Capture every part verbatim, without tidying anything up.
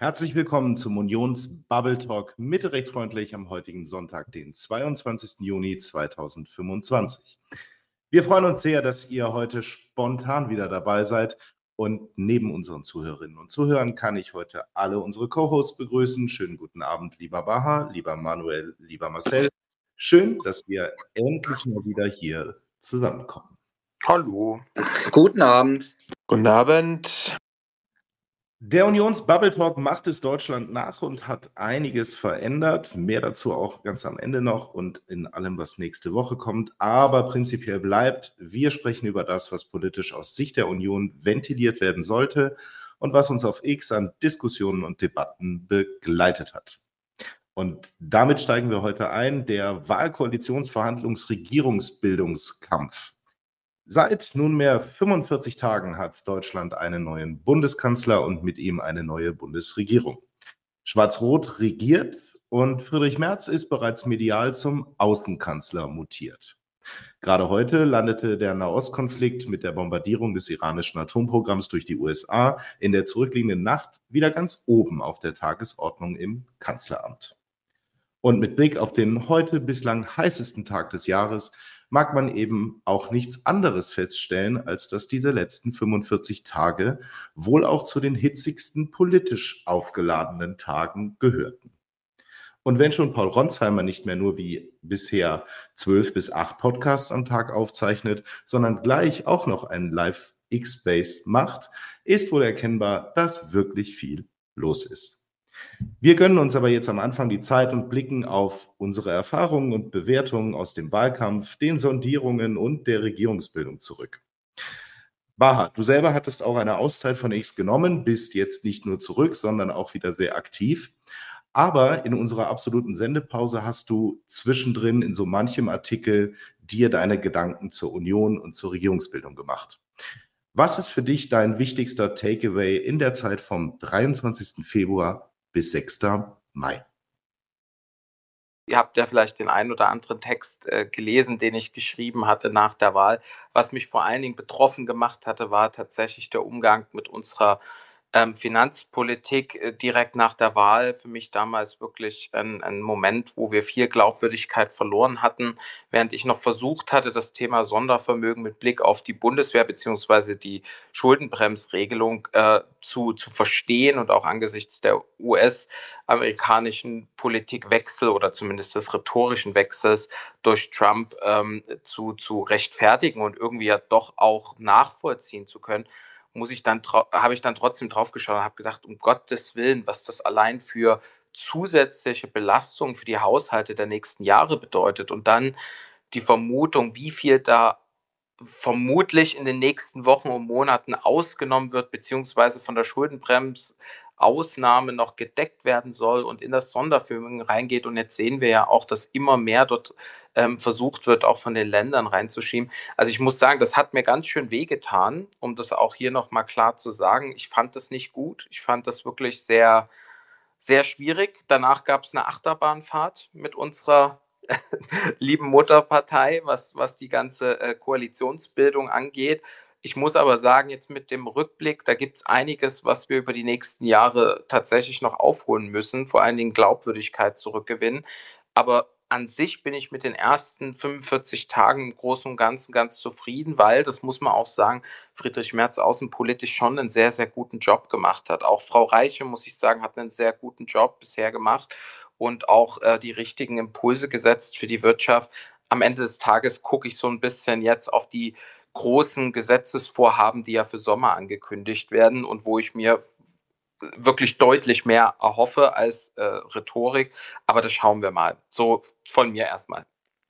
Herzlich willkommen zum Unions-Bubble Talk Mitte rechtsfreundlich am heutigen Sonntag, den zweiundzwanzigsten Juni zweitausendfünfundzwanzig. Wir freuen uns sehr, dass ihr heute spontan wieder dabei seid und neben unseren Zuhörerinnen und Zuhörern kann ich heute alle unsere Co-Hosts begrüßen. Schönen guten Abend, lieber Baha, lieber Manuel, lieber Marcel. Schön, dass wir endlich mal wieder hier zusammenkommen. Hallo. Guten Abend. Guten Abend. Der Unions-Bubble Talk macht es Deutschland nach und hat einiges verändert. Mehr dazu auch ganz am Ende noch und in allem, was nächste Woche kommt. Aber prinzipiell bleibt, wir sprechen über das, was politisch aus Sicht der Union ventiliert werden sollte und was uns auf X an Diskussionen und Debatten begleitet hat. Und damit steigen wir heute ein, der Wahlkoalitionsverhandlungsregierungsbildungskampf. Seit nunmehr fünfundvierzig Tagen hat Deutschland einen neuen Bundeskanzler und mit ihm eine neue Bundesregierung. Schwarz-Rot regiert und Friedrich Merz ist bereits medial zum Außenkanzler mutiert. Gerade heute landete der Nahostkonflikt mit der Bombardierung des iranischen Atomprogramms durch die U S A in der zurückliegenden Nacht wieder ganz oben auf der Tagesordnung im Kanzleramt. Und mit Blick auf den heute bislang heißesten Tag des Jahres mag man eben auch nichts anderes feststellen, als dass diese letzten fünfundvierzig Tage wohl auch zu den hitzigsten politisch aufgeladenen Tagen gehörten. Und wenn schon Paul Ronsheimer nicht mehr nur wie bisher zwölf bis acht Podcasts am Tag aufzeichnet, sondern gleich auch noch einen Live-X-Space macht, ist wohl erkennbar, dass wirklich viel los ist. Wir gönnen uns aber jetzt am Anfang die Zeit und blicken auf unsere Erfahrungen und Bewertungen aus dem Wahlkampf, den Sondierungen und der Regierungsbildung zurück. Baha, du selber hattest auch eine Auszeit von X genommen, bist jetzt nicht nur zurück, sondern auch wieder sehr aktiv. Aber in unserer absoluten Sendepause hast du zwischendrin in so manchem Artikel dir deine Gedanken zur Union und zur Regierungsbildung gemacht. Was ist für dich dein wichtigster Takeaway in der Zeit vom dreiundzwanzigsten Februar bis sechsten Mai? Ihr habt ja vielleicht den einen oder anderen Text äh, gelesen, den ich geschrieben hatte nach der Wahl. Was mich vor allen Dingen betroffen gemacht hatte, war tatsächlich der Umgang mit unserer ähm, Finanzpolitik äh, direkt nach der Wahl. Für mich damals wirklich ein, ein Moment, wo wir viel Glaubwürdigkeit verloren hatten, während ich noch versucht hatte, das Thema Sondervermögen mit Blick auf die Bundeswehr bzw. die Schuldenbremsregelung äh, zu, zu verstehen und auch angesichts der U S-amerikanischen Politikwechsel oder zumindest des rhetorischen Wechsels durch Trump ähm, zu, zu rechtfertigen und irgendwie ja doch auch nachvollziehen zu können, muss ich dann habe ich dann trotzdem drauf geschaut und habe gedacht, um Gottes Willen, was das allein für zusätzliche Belastung für die Haushalte der nächsten Jahre bedeutet. Und dann die Vermutung, wie viel da vermutlich in den nächsten Wochen und Monaten ausgenommen wird, beziehungsweise von der Schuldenbremsausnahme noch gedeckt werden soll und in das Sondervermögen reingeht. Und jetzt sehen wir ja auch, dass immer mehr dort ähm, versucht wird, auch von den Ländern reinzuschieben. Also ich muss sagen, das hat mir ganz schön wehgetan, um das auch hier nochmal klar zu sagen. Ich fand das nicht gut. Ich fand das wirklich sehr, sehr schwierig. Danach gab es eine Achterbahnfahrt mit unserer lieben Mutterpartei, was, was die ganze äh, Koalitionsbildung angeht. Ich muss aber sagen, jetzt mit dem Rückblick, da gibt es einiges, was wir über die nächsten Jahre tatsächlich noch aufholen müssen, vor allen Dingen Glaubwürdigkeit zurückgewinnen. Aber an sich bin ich mit den ersten fünfundvierzig Tagen im Großen und Ganzen ganz zufrieden, weil, das muss man auch sagen, Friedrich Merz außenpolitisch schon einen sehr, sehr guten Job gemacht hat. Auch Frau Reiche, muss ich sagen, hat einen sehr guten Job bisher gemacht und auch äh, die richtigen Impulse gesetzt für die Wirtschaft. Am Ende des Tages gucke ich so ein bisschen jetzt auf die großen Gesetzesvorhaben, die ja für Sommer angekündigt werden und wo ich mir wirklich deutlich mehr erhoffe als äh, Rhetorik. Aber das schauen wir mal. So von mir erstmal.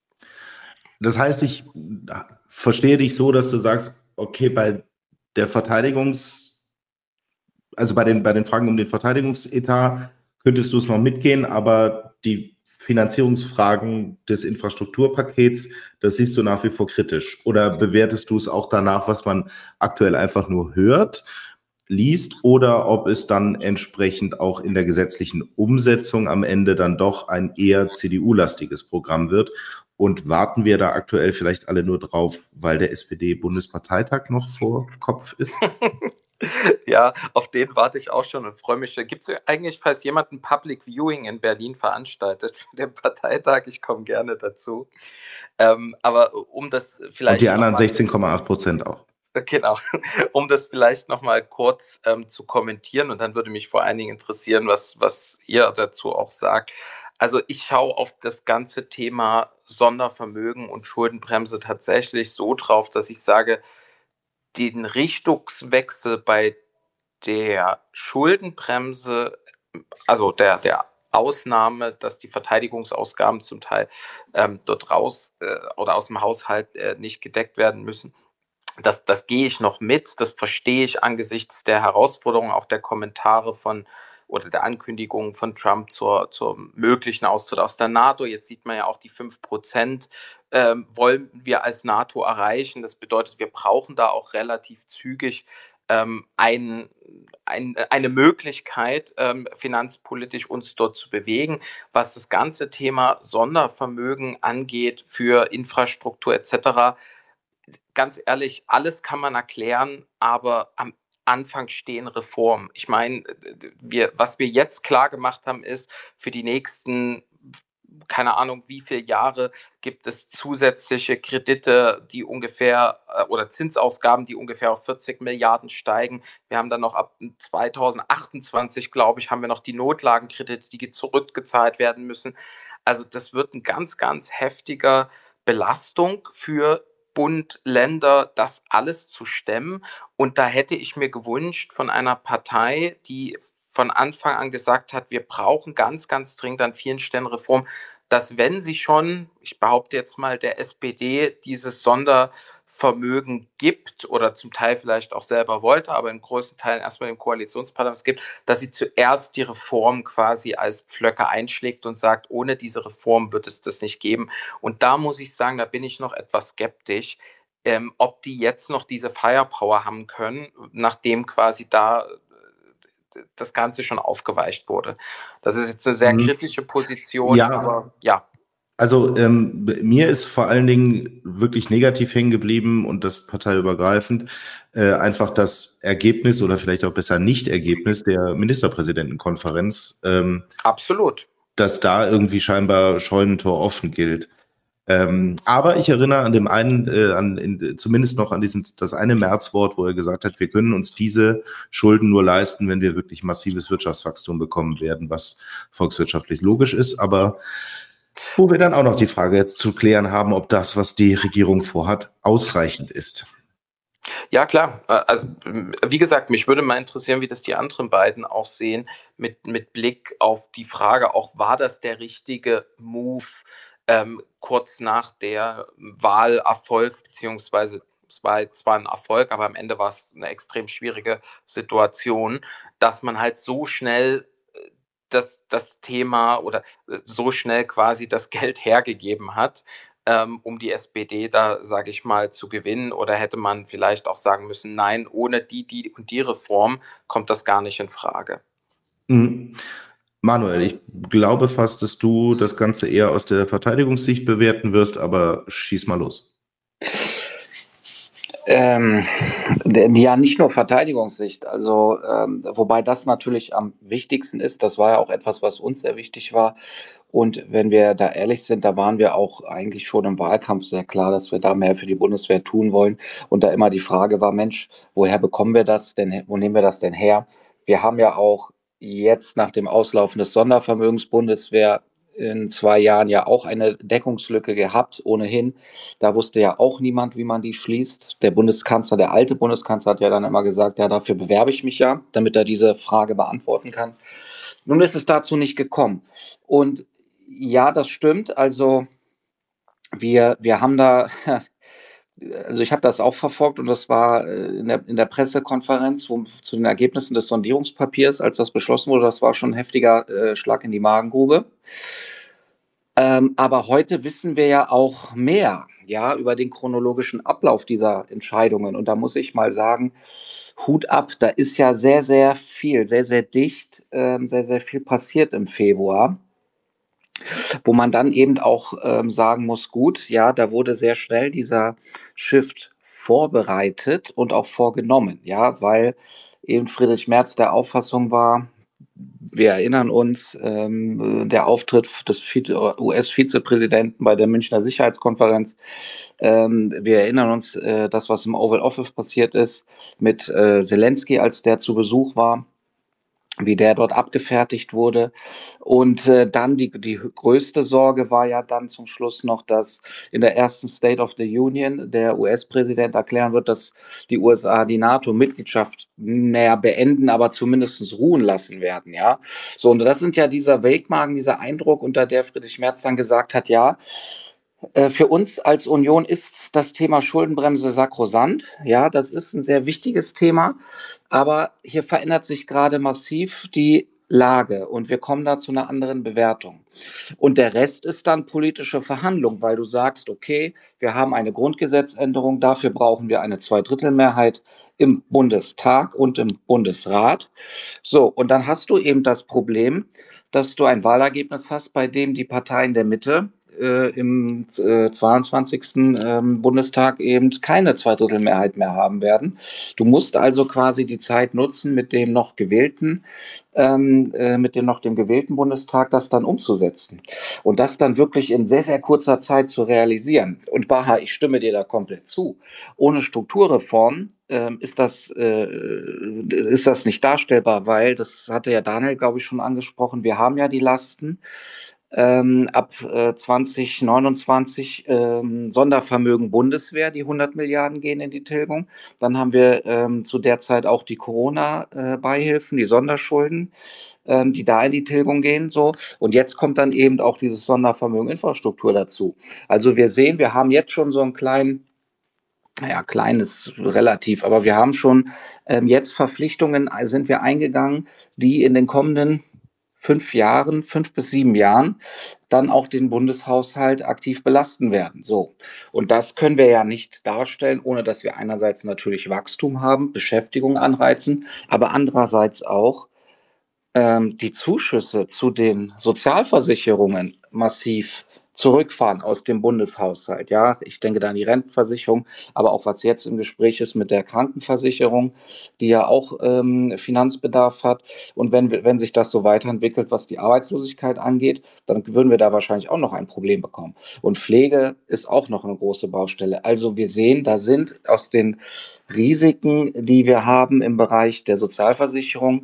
Das heißt, ich verstehe dich so, dass du sagst, okay, bei der Verteidigungs-, also bei den, bei den Fragen um den Verteidigungsetat könntest du es noch mitgehen, aber die Finanzierungsfragen des Infrastrukturpakets, das siehst du nach wie vor kritisch. Oder bewertest du es auch danach, was man aktuell einfach nur hört, liest, oder ob es dann entsprechend auch in der gesetzlichen Umsetzung am Ende dann doch ein eher C D U-lastiges Programm wird? Und warten wir da aktuell vielleicht alle nur drauf, weil der S P D-Bundesparteitag noch vor Kopf ist? Ja, auf den warte ich auch schon und freue mich. Gibt es eigentlich, falls jemand ein Public Viewing in Berlin veranstaltet für den Parteitag? Ich komme gerne dazu. Ähm, aber um das Und die vielleicht noch anderen mal sechzehn Komma acht Prozent auch. genau, um das vielleicht noch mal kurz ähm, zu kommentieren, und dann würde mich vor allen Dingen interessieren, was, was ihr dazu auch sagt. Also ich schaue auf das ganze Thema Sondervermögen und Schuldenbremse tatsächlich so drauf, dass ich sage, den Richtungswechsel bei der Schuldenbremse, also der, der Ausnahme, dass die Verteidigungsausgaben zum Teil ähm, dort raus äh, oder aus dem Haushalt äh, nicht gedeckt werden müssen, das, das gehe ich noch mit, das verstehe ich angesichts der Herausforderungen, auch der Kommentare von oder der Ankündigungen von Trump zur, zur möglichen Austritt aus der NATO. Jetzt sieht man ja auch, die fünf Prozent ähm, wollen wir als NATO erreichen. Das bedeutet, wir brauchen da auch relativ zügig ähm, ein, ein, eine Möglichkeit, ähm, finanzpolitisch uns dort zu bewegen. Was das ganze Thema Sondervermögen angeht für Infrastruktur et cetera, ganz ehrlich, alles kann man erklären, aber am Anfang stehen Reformen. Ich meine, wir, was wir jetzt klar gemacht haben, ist, für die nächsten, keine Ahnung, wie viele Jahre gibt es zusätzliche Kredite, die ungefähr, äh, oder Zinsausgaben, die ungefähr auf vierzig Milliarden steigen. Wir haben dann noch ab zweitausendachtundzwanzig, glaube ich, haben wir noch die Notlagenkredite, die zurückgezahlt werden müssen. Also das wird ein ganz, ganz heftiger Belastung für Bund, Länder, das alles zu stemmen. Und da hätte ich mir gewünscht von einer Partei, die von Anfang an gesagt hat, wir brauchen ganz, ganz dringend an vielen Stellen Reform, dass wenn sie schon, ich behaupte jetzt mal, der S P D dieses Sondervermögen gibt oder zum Teil vielleicht auch selber wollte, aber in großen Teilen erstmal dem Koalitionspartner es gibt, dass sie zuerst die Reform quasi als Pflöcke einschlägt und sagt, ohne diese Reform wird es das nicht geben. Und da muss ich sagen, da bin ich noch etwas skeptisch, ähm, ob die jetzt noch diese Firepower haben können, nachdem quasi da äh, das Ganze schon aufgeweicht wurde. Das ist jetzt eine sehr Mhm. kritische Position, Ja, aber ja. also ähm, mir ist vor allen Dingen wirklich negativ hängen geblieben und das parteiübergreifend äh, einfach das Ergebnis oder vielleicht auch besser Nicht-Ergebnis der Ministerpräsidentenkonferenz, ähm, Absolut. dass da irgendwie scheinbar Scheunentor offen gilt. Ähm, aber ich erinnere an dem einen, äh, an, in, zumindest noch an diesen, das eine Märzwort, wo er gesagt hat, wir können uns diese Schulden nur leisten, wenn wir wirklich massives Wirtschaftswachstum bekommen werden, was volkswirtschaftlich logisch ist, aber wo wir dann auch noch die Frage jetzt zu klären haben, ob das, was die Regierung vorhat, ausreichend ist. Ja, klar. Äh, Also, ähm, wie gesagt, mich würde mal interessieren, wie das die anderen beiden auch sehen, mit, mit Blick auf die Frage, auch war das der richtige Move ähm, kurz nach der Wahlerfolg, beziehungsweise es war jetzt zwar ein Erfolg, aber am Ende war es eine extrem schwierige Situation, dass man halt so schnell äh, das, das Thema oder äh, so schnell quasi das Geld hergegeben hat, ähm, um die S P D da, sage ich mal, zu gewinnen? Oder hätte man vielleicht auch sagen müssen, nein, ohne die, die und die Reform kommt das gar nicht in Frage? Mhm. Manuel, ich glaube fast, dass du das Ganze eher aus der Verteidigungssicht bewerten wirst, aber schieß mal los. Ähm, ja, nicht nur Verteidigungssicht, also ähm, wobei das natürlich am wichtigsten ist. Das war ja auch etwas, was uns sehr wichtig war. Und wenn wir da ehrlich sind, da waren wir auch eigentlich schon im Wahlkampf sehr klar, dass wir da mehr für die Bundeswehr tun wollen. Und da immer die Frage war, Mensch, woher bekommen wir das denn? Wo nehmen wir das denn her? Wir haben ja auch jetzt nach dem Auslaufen des Sondervermögens Bundeswehr in zwei Jahren ja auch eine Deckungslücke gehabt, ohnehin. Da wusste ja auch niemand, wie man die schließt. Der Bundeskanzler, der alte Bundeskanzler hat ja dann immer gesagt, ja, dafür bewerbe ich mich ja, damit er diese Frage beantworten kann. Nun ist es dazu nicht gekommen. Und ja, das stimmt. Also wir, wir haben da, also ich habe das auch verfolgt und das war äh, in der, in der Pressekonferenz wo, zu den Ergebnissen des Sondierungspapiers, als das beschlossen wurde, das war schon ein heftiger äh, Schlag in die Magengrube. Ähm, aber heute wissen wir ja auch mehr, ja, über den chronologischen Ablauf dieser Entscheidungen. Und da muss ich mal sagen, Hut ab, da ist ja sehr, sehr viel, sehr, sehr dicht, ähm, sehr, sehr viel passiert im Februar, wo man dann eben auch ähm, sagen muss, gut, ja, da wurde sehr schnell dieser Shift vorbereitet und auch vorgenommen, ja, weil eben Friedrich Merz der Auffassung war, wir erinnern uns, ähm, der Auftritt des U S-Vizepräsidenten bei der Münchner Sicherheitskonferenz. Ähm, wir erinnern uns, äh, das, was im Oval Office passiert ist, mit äh, Zelensky, als der zu Besuch war, wie der dort abgefertigt wurde. Und äh, dann die, die größte Sorge war ja dann zum Schluss noch, dass in der ersten State of the Union der U S-Präsident erklären wird, dass die U S A die NATO-Mitgliedschaft näher beenden, aber zumindest ruhen lassen werden. Ja, so, und das sind ja dieser Wegmagen, dieser Eindruck, unter der Friedrich Merz dann gesagt hat, ja, für uns als Union ist das Thema Schuldenbremse sakrosant. Ja, das ist ein sehr wichtiges Thema. Aber hier verändert sich gerade massiv die Lage und wir kommen da zu einer anderen Bewertung. Und der Rest ist dann politische Verhandlung, weil du sagst, okay, wir haben eine Grundgesetzänderung, dafür brauchen wir eine Zweidrittelmehrheit im Bundestag und im Bundesrat. So, und dann hast du eben das Problem, dass du ein Wahlergebnis hast, bei dem die Parteien der Mitte äh, im äh, zweiundzwanzigsten Ähm, Bundestag eben keine Zweidrittelmehrheit mehr haben werden. Du musst also quasi die Zeit nutzen, mit dem noch gewählten, ähm, äh, mit dem noch dem gewählten Bundestag das dann umzusetzen und das dann wirklich in sehr, sehr kurzer Zeit zu realisieren. Und Baha, ich stimme dir da komplett zu. Ohne Strukturreform ähm, ist das, äh, ist das nicht darstellbar, weil, das hatte ja Daniel, glaube ich, schon angesprochen, wir haben ja die Lasten. Ähm, ab äh, zwanzig neunundzwanzig ähm, Sondervermögen Bundeswehr, die hundert Milliarden gehen in die Tilgung. Dann haben wir ähm, zu der Zeit auch die Corona-Beihilfen, äh, die Sonderschulden, ähm, die da in die Tilgung gehen. So. Und jetzt kommt dann eben auch dieses Sondervermögen Infrastruktur dazu. Also wir sehen, wir haben jetzt schon so einen kleinen, naja, klein ist relativ, aber wir haben schon ähm, jetzt Verpflichtungen, sind wir eingegangen, die in den kommenden fünf Jahren, fünf bis sieben Jahren, dann auch den Bundeshaushalt aktiv belasten werden. So. Und das können wir ja nicht darstellen, ohne dass wir einerseits natürlich Wachstum haben, Beschäftigung anreizen, aber andererseits auch ähm, die Zuschüsse zu den Sozialversicherungen massiv zurückfahren aus dem Bundeshaushalt. Ja, ich denke da an die Rentenversicherung, aber auch was jetzt im Gespräch ist mit der Krankenversicherung, die ja auch ähm, Finanzbedarf hat. Und wenn, wenn sich das so weiterentwickelt, was die Arbeitslosigkeit angeht, dann würden wir da wahrscheinlich auch noch ein Problem bekommen. Und Pflege ist auch noch eine große Baustelle. Also wir sehen, da sind aus den Risiken, die wir haben im Bereich der Sozialversicherung,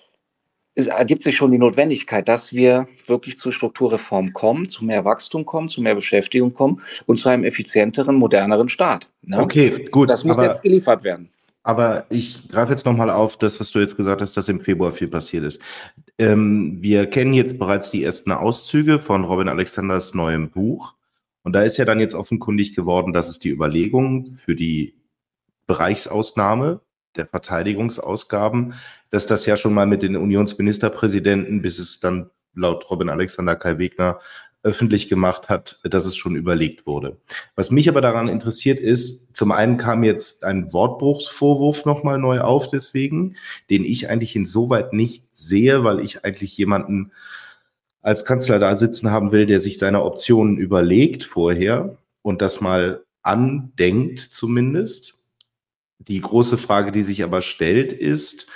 es ergibt sich schon die Notwendigkeit, dass wir wirklich zu Strukturreformen kommen, zu mehr Wachstum kommen, zu mehr Beschäftigung kommen und zu einem effizienteren, moderneren Staat. Ne? Okay, gut. Das muss aber, jetzt geliefert werden. Aber ich greife jetzt nochmal auf das, was du jetzt gesagt hast, dass im Februar viel passiert ist. Ähm, wir kennen jetzt bereits die ersten Auszüge von Robin Alexanders neuem Buch. Und da ist ja dann jetzt offenkundig geworden, dass es die Überlegungen für die Bereichsausnahme der Verteidigungsausgaben, dass das ja schon mal mit den Unionsministerpräsidenten, bis es dann laut Robin Alexander Kai Wegner öffentlich gemacht hat, dass es schon überlegt wurde. Was mich aber daran interessiert ist, zum einen kam jetzt ein Wortbruchsvorwurf nochmal neu auf deswegen, den ich eigentlich insoweit nicht sehe, weil ich eigentlich jemanden als Kanzler da sitzen haben will, der sich seine Optionen überlegt vorher und das mal andenkt zumindest. Die große Frage, die sich aber stellt, ist,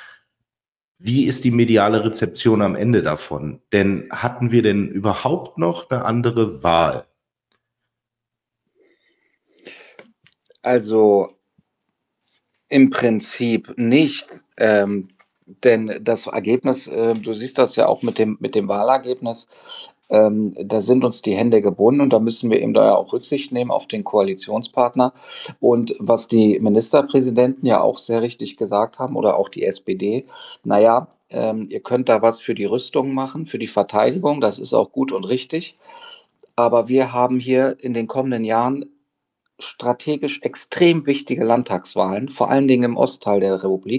wie ist die mediale Rezeption am Ende davon? Denn hatten wir denn überhaupt noch eine andere Wahl? Also im Prinzip nicht, ähm, denn das Ergebnis, äh, du siehst das ja auch mit dem, mit dem Wahlergebnis, ähm, da sind uns die Hände gebunden und da müssen wir eben da ja auch Rücksicht nehmen auf den Koalitionspartner. Und was die Ministerpräsidenten ja auch sehr richtig gesagt haben oder auch die S P D, naja, ähm, ihr könnt da was für die Rüstung machen, für die Verteidigung, das ist auch gut und richtig. Aber wir haben hier in den kommenden Jahren strategisch extrem wichtige Landtagswahlen, vor allen Dingen im Ostteil der Republik.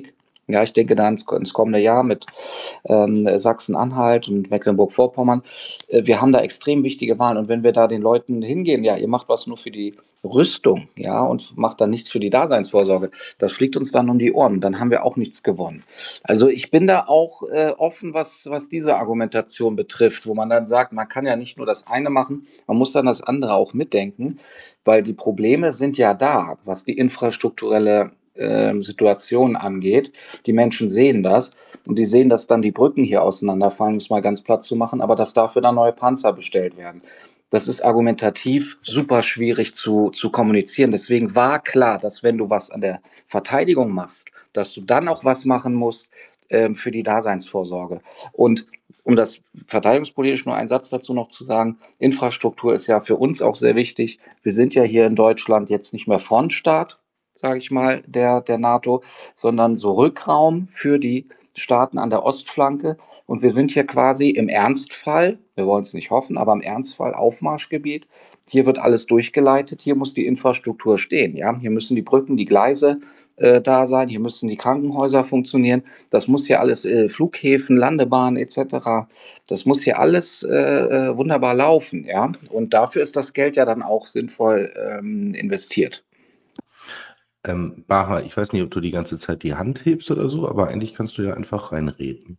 Ja, ich denke da ins, ins kommende Jahr mit ähm, Sachsen-Anhalt und Mecklenburg-Vorpommern. Äh, wir haben da extrem wichtige Wahlen. Und wenn wir da den Leuten hingehen, ja, ihr macht was nur für die Rüstung, ja, und macht dann nichts für die Daseinsvorsorge, das fliegt uns dann um die Ohren. Dann haben wir auch nichts gewonnen. Also ich bin da auch äh, offen, was, was diese Argumentation betrifft, wo man dann sagt, man kann ja nicht nur das eine machen, man muss dann das andere auch mitdenken, weil die Probleme sind ja da, was die infrastrukturelle äh, Situation angeht. Die Menschen sehen das und die sehen, dass dann die Brücken hier auseinanderfallen, um es mal ganz platt zu machen, aber dass dafür dann neue Panzer bestellt werden. Das ist argumentativ super schwierig zu, zu kommunizieren. Deswegen war klar, dass wenn du was an der Verteidigung machst, dass du dann auch was machen musst äh, für die Daseinsvorsorge. Und um das verteidigungspolitisch nur einen Satz dazu noch zu sagen, Infrastruktur ist ja für uns auch sehr wichtig. Wir sind ja hier in Deutschland jetzt nicht mehr Frontstaat, sage ich mal, der, der NATO, sondern so Rückraum für die Staaten an der Ostflanke. Und wir sind hier quasi im Ernstfall, wir wollen es nicht hoffen, aber im Ernstfall Aufmarschgebiet. Hier wird alles durchgeleitet, hier muss die Infrastruktur stehen. Ja? Hier müssen die Brücken, die Gleise äh, da sein, hier müssen die Krankenhäuser funktionieren. Das muss hier alles, äh, Flughäfen, Landebahnen et cetera. Das muss hier alles äh, wunderbar laufen. Ja? Und dafür ist das Geld ja dann auch sinnvoll ähm, investiert. Ähm, Baha, ich weiß nicht, ob du die ganze Zeit die Hand hebst oder so, aber eigentlich kannst du ja einfach reinreden.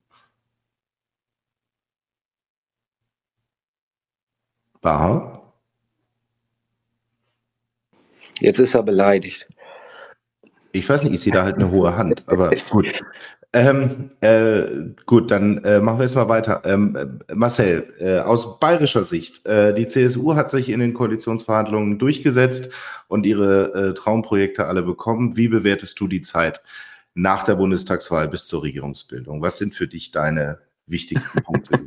Baha? Jetzt ist er beleidigt. Ich weiß nicht, ich sehe da halt eine hohe Hand, aber gut. Ähm, äh, gut, dann äh, machen wir jetzt mal weiter. Ähm, Marcel, äh, aus bayerischer Sicht, äh, die C S U hat sich in den Koalitionsverhandlungen durchgesetzt und ihre äh, Traumprojekte alle bekommen. Wie bewertest du die Zeit nach der Bundestagswahl bis zur Regierungsbildung? Was sind für dich deine wichtigsten Punkte?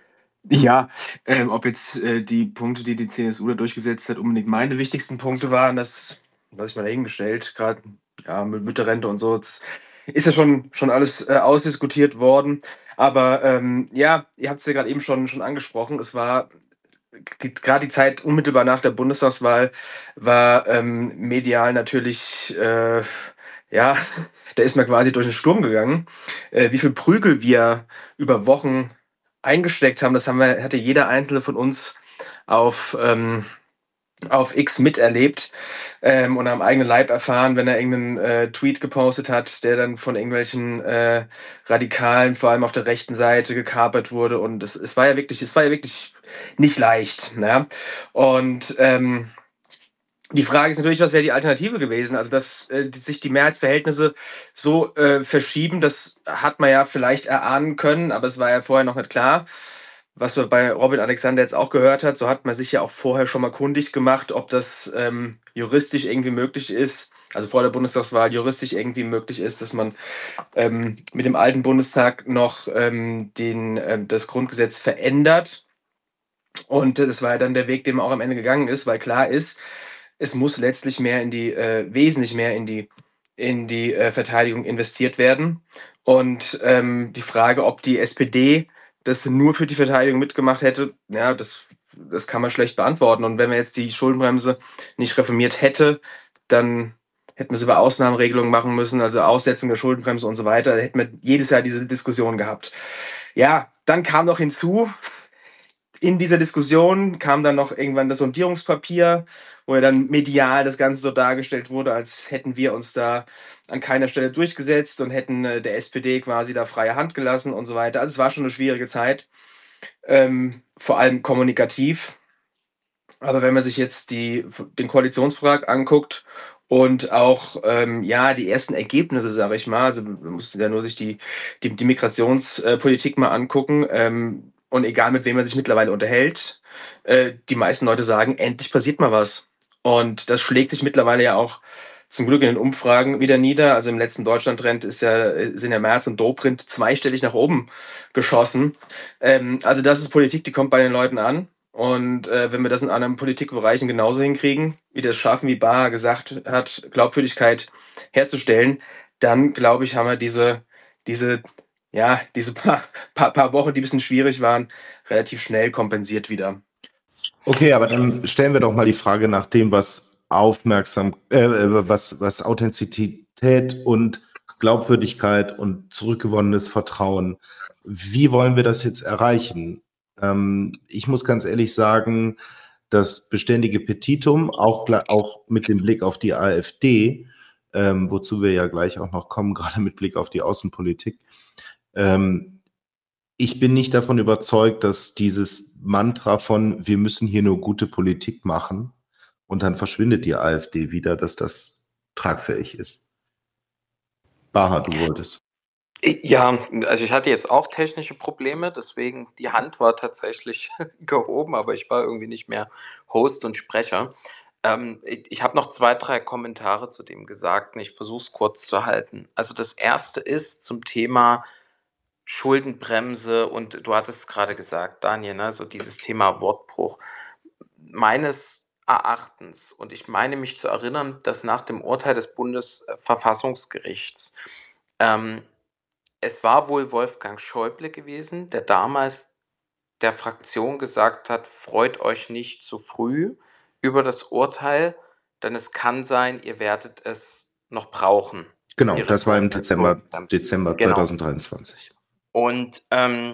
Ja, ähm, ob jetzt äh, die Punkte, die die C S U da durchgesetzt hat, unbedingt meine wichtigsten Punkte waren, das lasse ich mal dahingestellt, gerade ja, mit Mütterrente und so, das ist ja schon, schon alles äh, ausdiskutiert worden. Aber ähm, ja, ihr habt es ja gerade eben schon, schon angesprochen, es war gerade die Zeit unmittelbar nach der Bundestagswahl, war ähm, medial natürlich, äh, ja, da ist man quasi durch den Sturm gegangen. Äh, wie viel Prügel wir über Wochen eingesteckt haben, das haben wir, hatte jeder einzelne von uns auf, ähm, auf X miterlebt ähm, und am eigenen Leib erfahren, wenn er irgendeinen äh, Tweet gepostet hat, der dann von irgendwelchen äh, Radikalen, vor allem auf der rechten Seite, gekapert wurde. Und es, es war ja wirklich, es war ja wirklich nicht leicht. Ne? Und ähm, die Frage ist natürlich, was wäre die Alternative gewesen? Also, dass äh, die, sich die Mehrheitsverhältnisse so äh, verschieben, das hat man ja vielleicht erahnen können, aber es war ja vorher noch nicht klar. Was man bei Robin Alexander jetzt auch gehört hat, so hat man sich ja auch vorher schon mal kundig gemacht, ob das ähm, juristisch irgendwie möglich ist, also vor der Bundestagswahl juristisch irgendwie möglich ist, dass man ähm, mit dem alten Bundestag noch ähm, den, äh, das Grundgesetz verändert. Und äh, das war ja dann der Weg, den man auch am Ende gegangen ist, weil klar ist, es muss letztlich mehr in die, äh, wesentlich mehr in die, in die äh, Verteidigung investiert werden. Und ähm, die Frage, ob die S P D das nur für die Verteidigung mitgemacht hätte, ja, das, das kann man schlecht beantworten. Und wenn man jetzt die Schuldenbremse nicht reformiert hätte, dann hätten wir es über Ausnahmeregelungen machen müssen, also Aussetzung der Schuldenbremse und so weiter. Da hätten wir jedes Jahr diese Diskussion gehabt. Ja, dann kam noch hinzu, in dieser Diskussion kam dann noch irgendwann das Sondierungspapier, wo ja dann medial das Ganze so dargestellt wurde, als hätten wir uns da an keiner Stelle durchgesetzt und hätten äh, der S P D quasi da freie Hand gelassen und so weiter. Also es war schon eine schwierige Zeit, ähm, vor allem kommunikativ. Aber wenn man sich jetzt die, den Koalitionsvertrag anguckt und auch ähm, ja die ersten Ergebnisse, sage ich mal, also man musste ja nur sich die, die, die Migrationspolitik mal angucken, ähm, und egal mit wem man sich mittlerweile unterhält, äh, die meisten Leute sagen, endlich passiert mal was. Und das schlägt sich mittlerweile ja auch zum Glück in den Umfragen wieder nieder. Also im letzten Deutschland-Trend ist ja, sind ja Merz und Dobrindt zweistellig nach oben geschossen. Ähm, also das ist Politik, die kommt bei den Leuten an. Und äh, wenn wir das in anderen Politikbereichen genauso hinkriegen, wie das schaffen, wie Baha gesagt hat, Glaubwürdigkeit herzustellen, dann glaube ich, haben wir diese, diese, ja, diese paar, paar, paar Wochen, die ein bisschen schwierig waren, relativ schnell kompensiert wieder. Okay, aber dann stellen wir doch mal die Frage nach dem, was aufmerksam, äh, was, was Authentizität und Glaubwürdigkeit und zurückgewonnenes Vertrauen. Wie wollen wir das jetzt erreichen? Ähm, ich muss ganz ehrlich sagen, das beständige Petitum, auch, auch mit dem Blick auf die AfD, ähm, wozu wir ja gleich auch noch kommen, gerade mit Blick auf die Außenpolitik, ähm, ich bin nicht davon überzeugt, dass dieses Mantra von wir müssen hier nur gute Politik machen und dann verschwindet die AfD wieder, dass das tragfähig ist. Baha, du wolltest. Ja, also ich hatte jetzt auch technische Probleme, deswegen die Hand war tatsächlich gehoben, aber ich war irgendwie nicht mehr Host und Sprecher. Ähm, ich ich habe noch zwei, drei Kommentare zu dem Gesagten. Ich versuche es kurz zu halten. Also das erste ist zum Thema Schuldenbremse und du hattest es gerade gesagt, Daniel, ne, so dieses Thema Wortbruch. Meines Erachtens, und ich meine mich zu erinnern, dass nach dem Urteil des Bundesverfassungsgerichts ähm, es war wohl Wolfgang Schäuble gewesen, der damals der Fraktion gesagt hat, freut euch nicht zu früh über das Urteil, denn es kann sein, ihr werdet es noch brauchen. Genau, Die das war im Reform- Dezember, Dezember Genau. zweitausenddreiundzwanzig. Und ähm,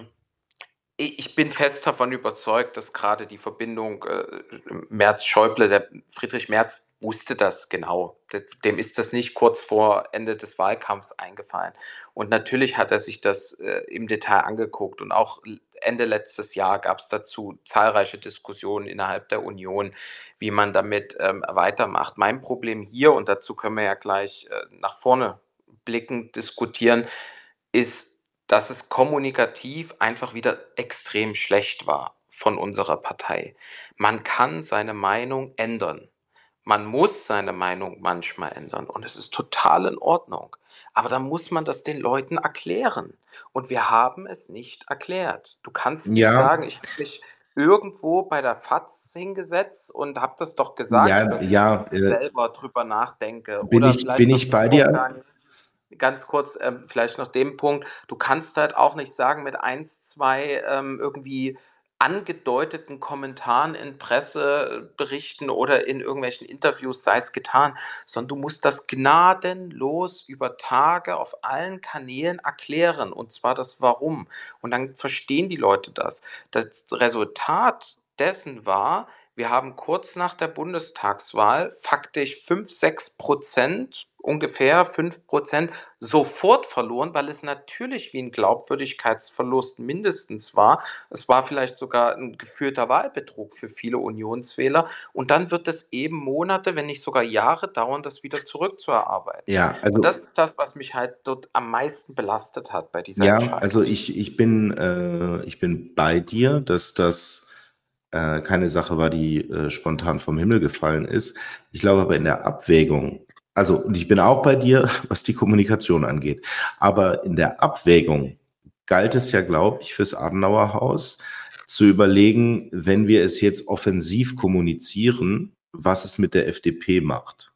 ich ich bin fest davon überzeugt, dass gerade die Verbindung äh, Merz-Schäuble, der Friedrich Merz wusste das genau. De- Dem ist das nicht kurz vor Ende des Wahlkampfs eingefallen. Und natürlich hat er sich das äh, im Detail angeguckt. Und auch Ende letztes Jahr gab es dazu zahlreiche Diskussionen innerhalb der Union, wie man damit ähm, weitermacht. Mein Problem hier, und dazu können wir ja gleich äh, nach vorne blickend diskutieren, ist, dass es kommunikativ einfach wieder extrem schlecht war von unserer Partei. Man kann seine Meinung ändern. Man muss seine Meinung manchmal ändern und es ist total in Ordnung. Aber dann muss man das den Leuten erklären. Und wir haben es nicht erklärt. Du kannst nicht Ja. sagen, ich habe mich irgendwo bei der F A Z hingesetzt und habe das doch gesagt, Ja, dass ja, ich äh, selber drüber nachdenke. bin Oder ich- vielleicht bin noch ich bei den dir? Punkt, Daniel, ganz kurz, ähm, vielleicht noch den Punkt, du kannst halt auch nicht sagen mit eins, zwei ähm, irgendwie angedeuteten Kommentaren in Presseberichten oder in irgendwelchen Interviews, sei es getan, sondern du musst das gnadenlos über Tage auf allen Kanälen erklären, und zwar das Warum. Und dann verstehen die Leute das. Das Resultat dessen war, wir haben kurz nach der Bundestagswahl faktisch fünf, sechs Prozent, ungefähr fünf Prozent, sofort verloren, weil es natürlich wie ein Glaubwürdigkeitsverlust mindestens war. Es war vielleicht sogar ein geführter Wahlbetrug für viele Unionswähler. Und dann wird es eben Monate, wenn nicht sogar Jahre dauern, das wieder zurückzuerarbeiten. Ja, also Und das ist das, was mich halt dort am meisten belastet hat bei dieser Ja, Entscheidung. also ich, ich bin, äh, ich bin bei dir, dass das äh, keine Sache war, die äh, spontan vom Himmel gefallen ist. Ich glaube aber in der Abwägung, also und ich bin auch bei dir, was die Kommunikation angeht, aber in der Abwägung galt es ja, glaube ich, fürs Adenauer Haus zu überlegen, wenn wir es jetzt offensiv kommunizieren, was es mit der F D P macht.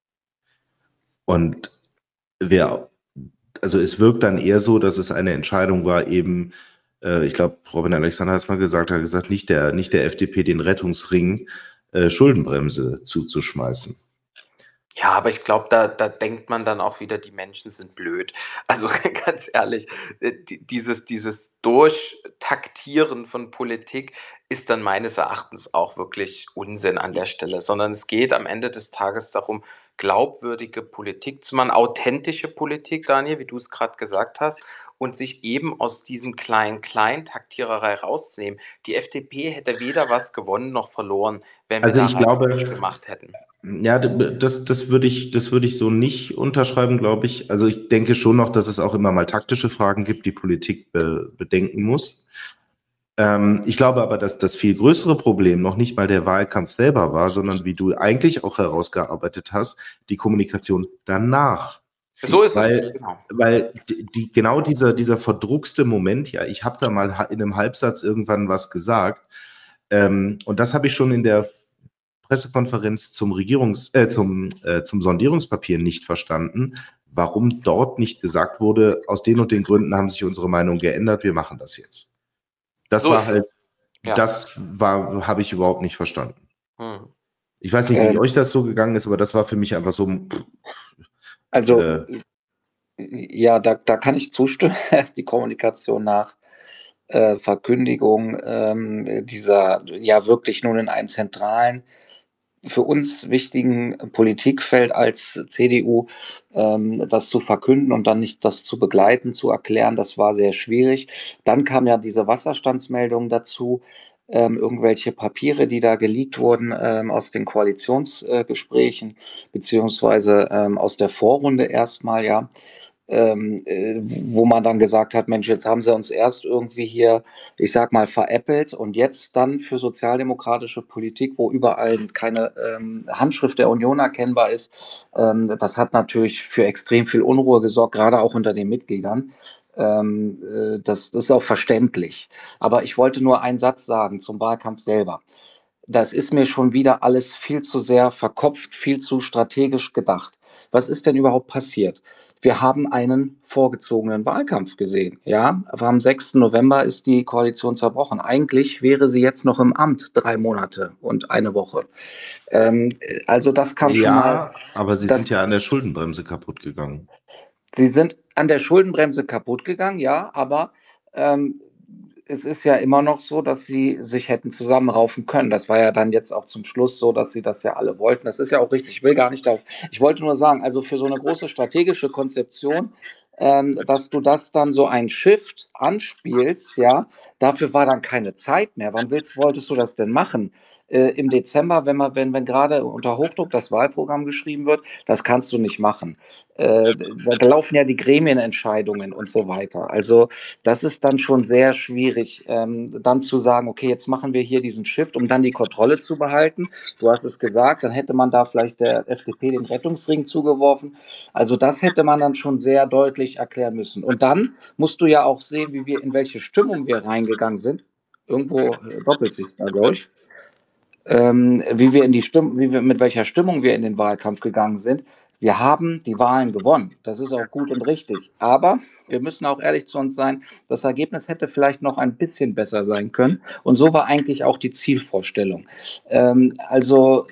Und wer Also es wirkt dann eher so, dass es eine Entscheidung war, eben, äh, ich glaube, Robin Alexander hat es mal gesagt, hat gesagt, nicht der, nicht der F D P den Rettungsring äh, Schuldenbremse zuzuschmeißen. Ja, aber ich glaube, da, da denkt man dann auch wieder, die Menschen sind blöd. Also ganz ehrlich, äh, die- dieses, dieses Durchtaktieren von Politik ist dann meines Erachtens auch wirklich Unsinn an der Stelle, sondern es geht am Ende des Tages darum, glaubwürdige Politik zu machen, authentische Politik, Daniel, wie du es gerade gesagt hast, und sich eben aus diesem Klein-Klein-Taktiererei rauszunehmen. Die F D P hätte weder was gewonnen noch verloren, wenn wir Also da ich glaube- rein gemacht hätten. Ja, das, das würde ich, das würde ich so nicht unterschreiben, glaube ich. Also ich denke schon noch, dass es auch immer mal taktische Fragen gibt, die Politik be bedenken muss. Ähm, ich glaube aber, dass das viel größere Problem noch nicht mal der Wahlkampf selber war, sondern wie du eigentlich auch herausgearbeitet hast, die Kommunikation danach. So ist Weil, es, genau. weil die, die, genau dieser, dieser verdruckste Moment, ja, ich habe da mal ha- in einem Halbsatz irgendwann was gesagt, ähm, und das habe ich schon in der Pressekonferenz zum Regierungs, äh, zum, äh, zum Sondierungspapier nicht verstanden, warum dort nicht gesagt wurde, aus den und den Gründen haben sich unsere Meinungen geändert, wir machen das jetzt. Das So war ist es. halt, Ja. das war, habe ich überhaupt nicht verstanden. Hm. Ich weiß nicht, wie Ähm. euch das so gegangen ist, aber das war für mich einfach so, Also äh, Ja, da, da kann ich zustimmen. Die Kommunikation nach äh, Verkündigung ähm, dieser ja wirklich nun in einem zentralen, für uns wichtigen Politikfeld als C D U, ähm, das zu verkünden und dann nicht das zu begleiten, zu erklären, das war sehr schwierig. Dann kam ja diese Wasserstandsmeldung dazu, ähm, irgendwelche Papiere, die da geleakt wurden ähm, aus den Koalitionsgesprächen, äh, beziehungsweise ähm, aus der Vorrunde erstmal, ja ähm, äh, wo man dann gesagt hat, Mensch, jetzt haben sie uns erst irgendwie hier, ich sag mal, veräppelt und jetzt dann für sozialdemokratische Politik, wo überall keine ähm, Handschrift der Union erkennbar ist, ähm, das hat natürlich für extrem viel Unruhe gesorgt, gerade auch unter den Mitgliedern. Ähm, äh, das, das ist auch verständlich. Aber ich wollte nur einen Satz sagen zum Wahlkampf selber. Das ist mir schon wieder alles viel zu sehr verkopft, viel zu strategisch gedacht. Was ist denn überhaupt passiert? Wir haben einen vorgezogenen Wahlkampf gesehen. Ja, aber am sechsten November ist die Koalition zerbrochen. Eigentlich wäre sie jetzt noch im Amt drei Monate und eine Woche. Ähm, also das kann schon mal, Ja, aber sie das, sind ja an der Schuldenbremse kaputt gegangen. sie sind an der Schuldenbremse kaputt gegangen, ja, aber ähm, es ist ja immer noch so, dass sie sich hätten zusammenraufen können. Das war ja dann jetzt auch zum Schluss so, dass sie das ja alle wollten. Das ist ja auch richtig. Ich will gar nicht darauf. Ich wollte nur sagen, also für so eine große strategische Konzeption, ähm, dass du das dann so ein Shift anspielst, ja, dafür war dann keine Zeit mehr. Wann willst, wolltest du das denn machen? Äh, Im Dezember, wenn man, wenn, wenn gerade unter Hochdruck das Wahlprogramm geschrieben wird, das kannst du nicht machen. Äh, da, da laufen ja die Gremienentscheidungen und so weiter. Also das ist dann schon sehr schwierig, ähm, dann zu sagen, okay, jetzt machen wir hier diesen Shift, um dann die Kontrolle zu behalten. Du hast es gesagt, dann hätte man da vielleicht der F D P den Rettungsring zugeworfen. Also das hätte man dann schon sehr deutlich erklären müssen. Und dann musst du ja auch sehen, wie wir in welche Stimmung wir reingegangen sind. Irgendwo äh, doppelt sich da, glaube ich. Ähm, wie wir in die Stimmung, wie wir mit welcher Stimmung wir in den Wahlkampf gegangen sind. Wir haben die Wahlen gewonnen. Das ist auch gut und richtig. Aber wir müssen auch ehrlich zu uns sein, das Ergebnis hätte vielleicht noch ein bisschen besser sein können. Und so war eigentlich auch die Zielvorstellung. Ähm, also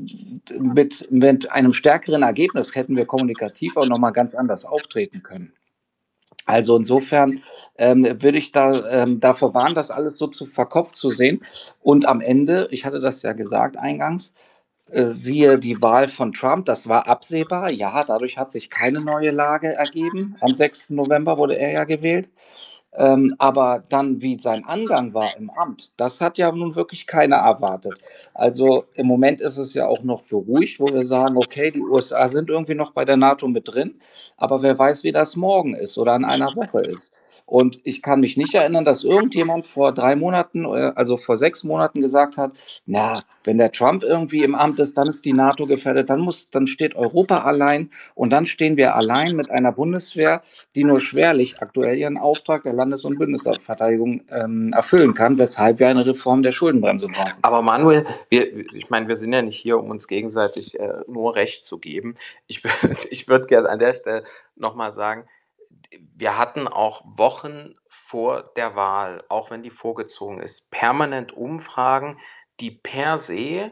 mit, mit einem stärkeren Ergebnis hätten wir kommunikativ auch nochmal ganz anders auftreten können. Also insofern ähm, würde ich da ähm, davor warnen, das alles so zu verkopft zu sehen. Und am Ende, ich hatte das ja gesagt eingangs, äh, siehe die Wahl von Trump, das war absehbar. Ja, dadurch hat sich keine neue Lage ergeben. Am sechsten November wurde er ja gewählt. Ähm, aber dann, wie sein Angang war im Amt, das hat ja nun wirklich keiner erwartet. Also im Moment ist es ja auch noch beruhigt, wo wir sagen, okay, die U S A sind irgendwie noch bei der NATO mit drin, aber wer weiß, wie das morgen ist oder in einer Woche ist. Und ich kann mich nicht erinnern, dass irgendjemand vor drei Monaten, äh, also vor sechs Monaten gesagt hat, na, wenn der Trump irgendwie im Amt ist, dann ist die NATO gefährdet, dann muss, dann steht Europa allein und dann stehen wir allein mit einer Bundeswehr, die nur schwerlich aktuell ihren Auftrag der Landes- und Bundesverteidigung ähm, erfüllen kann, weshalb wir eine Reform der Schuldenbremse brauchen. Aber Manuel, wir, ich meine, wir sind ja nicht hier, um uns gegenseitig äh, nur Recht zu geben. Ich, ich würde gerne an der Stelle nochmal sagen, wir hatten auch Wochen vor der Wahl, auch wenn die vorgezogen ist, permanent Umfragen, die per se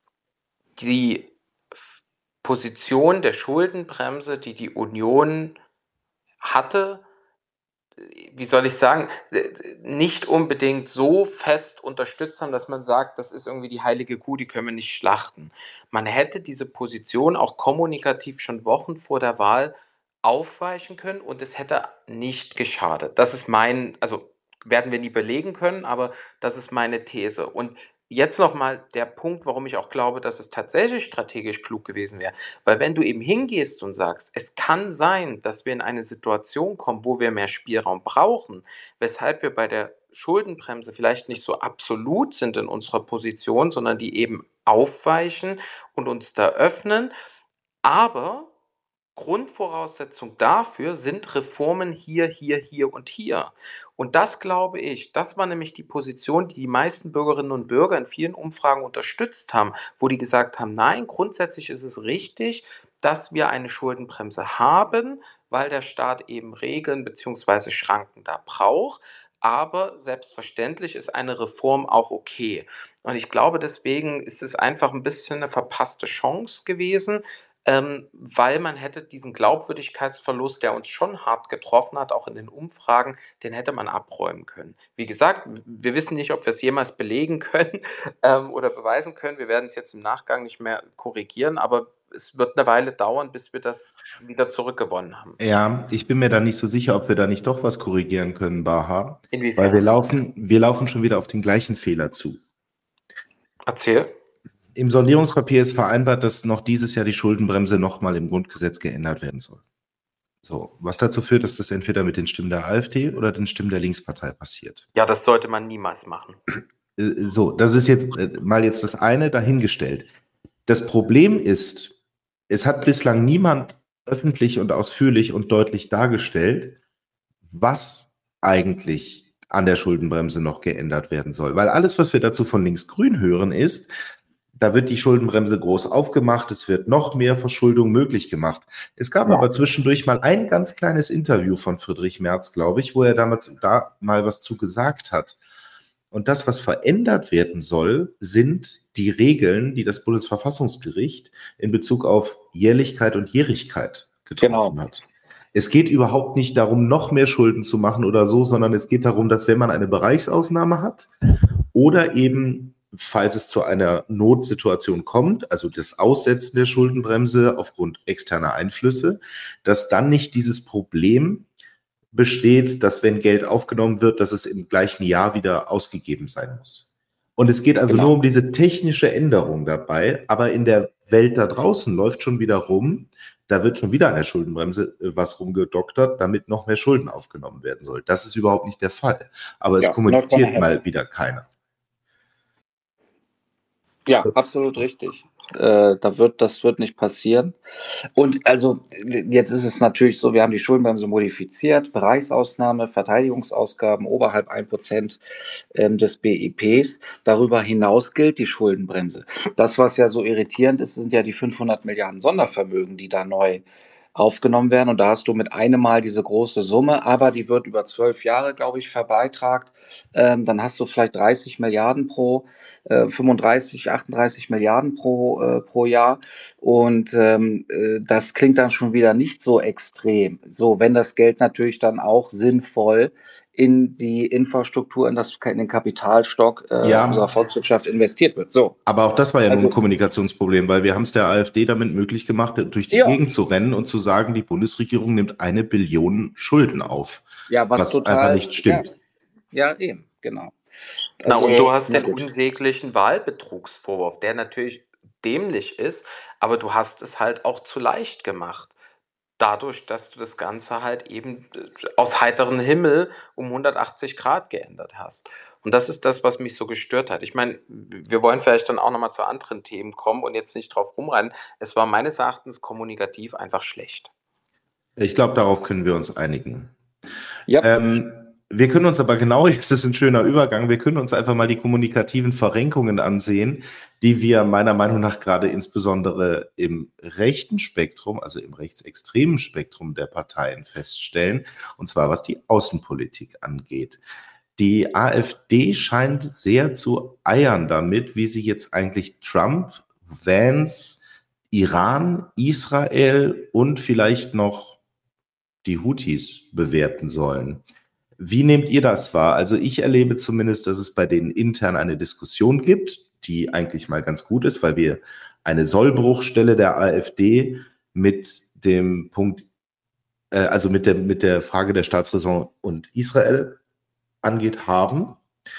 die Position der Schuldenbremse, die die Union hatte, wie soll ich sagen, nicht unbedingt so fest unterstützt haben, dass man sagt, das ist irgendwie die heilige Kuh, die können wir nicht schlachten. Man hätte diese Position auch kommunikativ schon Wochen vor der Wahl aufweichen können und es hätte nicht geschadet. Das ist mein, also werden wir nie belegen können, aber das ist meine These. Und jetzt nochmal der Punkt, warum ich auch glaube, dass es tatsächlich strategisch klug gewesen wäre. Weil wenn du eben hingehst und sagst, es kann sein, dass wir in eine Situation kommen, wo wir mehr Spielraum brauchen, weshalb wir bei der Schuldenbremse vielleicht nicht so absolut sind in unserer Position, sondern die eben aufweichen und uns da öffnen. Aber Grundvoraussetzung dafür sind Reformen hier, hier, hier und hier. Und das glaube ich, das war nämlich die Position, die die meisten Bürgerinnen und Bürger in vielen Umfragen unterstützt haben, wo die gesagt haben, nein, grundsätzlich ist es richtig, dass wir eine Schuldenbremse haben, weil der Staat eben Regeln bzw. Schranken da braucht. Aber selbstverständlich ist eine Reform auch okay. Und ich glaube, deswegen ist es einfach ein bisschen eine verpasste Chance gewesen, ähm, weil man hätte diesen Glaubwürdigkeitsverlust, der uns schon hart getroffen hat, auch in den Umfragen, den hätte man abräumen können. Wie gesagt, wir wissen nicht, ob wir es jemals belegen können ähm, oder beweisen können. Wir werden es jetzt im Nachgang nicht mehr korrigieren, aber es wird eine Weile dauern, bis wir das wieder zurückgewonnen haben. Ja, ich bin mir da nicht so sicher, ob wir da nicht doch was korrigieren können, Baha. Inwiefern? Weil wir laufen, wir laufen schon wieder auf den gleichen Fehler zu. Erzähl. Im Sondierungspapier ist vereinbart, dass noch dieses Jahr die Schuldenbremse nochmal im Grundgesetz geändert werden soll. So, was dazu führt, dass das entweder mit den Stimmen der AfD oder den Stimmen der Linkspartei passiert. Ja, das sollte man niemals machen. So, das ist jetzt mal jetzt das eine dahingestellt. Das Problem ist, es hat bislang niemand öffentlich und ausführlich und deutlich dargestellt, was eigentlich an der Schuldenbremse noch geändert werden soll. Weil alles, was wir dazu von Linksgrün hören, ist, da wird die Schuldenbremse groß aufgemacht, es wird noch mehr Verschuldung möglich gemacht. Es gab ja. aber zwischendurch mal ein ganz kleines Interview von Friedrich Merz, glaube ich, wo er damals da mal was zu gesagt hat. Und das, was verändert werden soll, sind die Regeln, die das Bundesverfassungsgericht in Bezug auf Jährlichkeit und Jährigkeit getroffen genau. hat. Es geht überhaupt nicht darum, noch mehr Schulden zu machen oder so, sondern es geht darum, dass wenn man eine Bereichsausnahme hat oder eben, falls es zu einer Notsituation kommt, also das Aussetzen der Schuldenbremse aufgrund externer Einflüsse, dass dann nicht dieses Problem besteht, dass wenn Geld aufgenommen wird, dass es im gleichen Jahr wieder ausgegeben sein muss. Und es geht also genau. nur um diese technische Änderung dabei, aber in der Welt da draußen läuft schon wieder rum, da wird schon wieder an der Schuldenbremse was rumgedoktert, damit noch mehr Schulden aufgenommen werden soll. Das ist überhaupt nicht der Fall. Aber es ja, kommuniziert mal wieder keiner. Ja, absolut richtig. Äh, da wird, das wird nicht passieren. Und also jetzt ist es natürlich so, wir haben die Schuldenbremse modifiziert, Bereichsausnahme, Verteidigungsausgaben oberhalb ein Prozent ähm, des B I Ps. Darüber hinaus gilt die Schuldenbremse. Das, was ja so irritierend ist, sind ja die fünfhundert Milliarden Sondervermögen, die da neu aufgenommen werden. Und da hast du mit einem Mal diese große Summe, aber die wird über zwölf Jahre, glaube ich, verbeitragt. Ähm, dann hast du vielleicht dreißig Milliarden pro, äh, fünfunddreißig, achtunddreißig Milliarden pro, äh, pro Jahr. Und ähm, äh, das klingt dann schon wieder nicht so extrem. So, wenn das Geld natürlich dann auch sinnvoll in die Infrastruktur, in, das, in den Kapitalstock äh, ja. unserer Volkswirtschaft investiert wird. So. Aber auch das war ja also, nur ein Kommunikationsproblem, weil wir haben es der AfD damit möglich gemacht, durch die ja. Gegend zu rennen und zu sagen, die Bundesregierung nimmt eine Billion Schulden auf. Ja, was, was total, einfach nicht stimmt. Ja, ja eben, genau. Also, Na, und du hast den unsäglichen Wahlbetrugsvorwurf, der natürlich dämlich ist, aber du hast es halt auch zu leicht gemacht. Dadurch, dass du das Ganze halt eben aus heiterem Himmel um hundertachtzig Grad geändert hast. Und das ist das, was mich so gestört hat. Ich meine, wir wollen vielleicht dann auch nochmal zu anderen Themen kommen und jetzt nicht drauf rumrennen. Es war meines Erachtens kommunikativ einfach schlecht. Ich glaube, darauf können wir uns einigen. Ja. Ähm, wir können uns aber genau, jetzt ist ein schöner Übergang, wir können uns einfach mal die kommunikativen Verrenkungen ansehen, die wir meiner Meinung nach gerade insbesondere im rechten Spektrum, also im rechtsextremen Spektrum der Parteien feststellen, und zwar was die Außenpolitik angeht. Die AfD scheint sehr zu eiern damit, wie sie jetzt eigentlich Trump, Vance, Iran, Israel und vielleicht noch die Houthis bewerten sollen. Wie nehmt ihr das wahr? Also ich erlebe zumindest, dass es bei denen intern eine Diskussion gibt, die eigentlich mal ganz gut ist, weil wir eine Sollbruchstelle der AfD mit dem Punkt, äh, also mit der, mit der Frage der Staatsräson und Israel angeht, haben.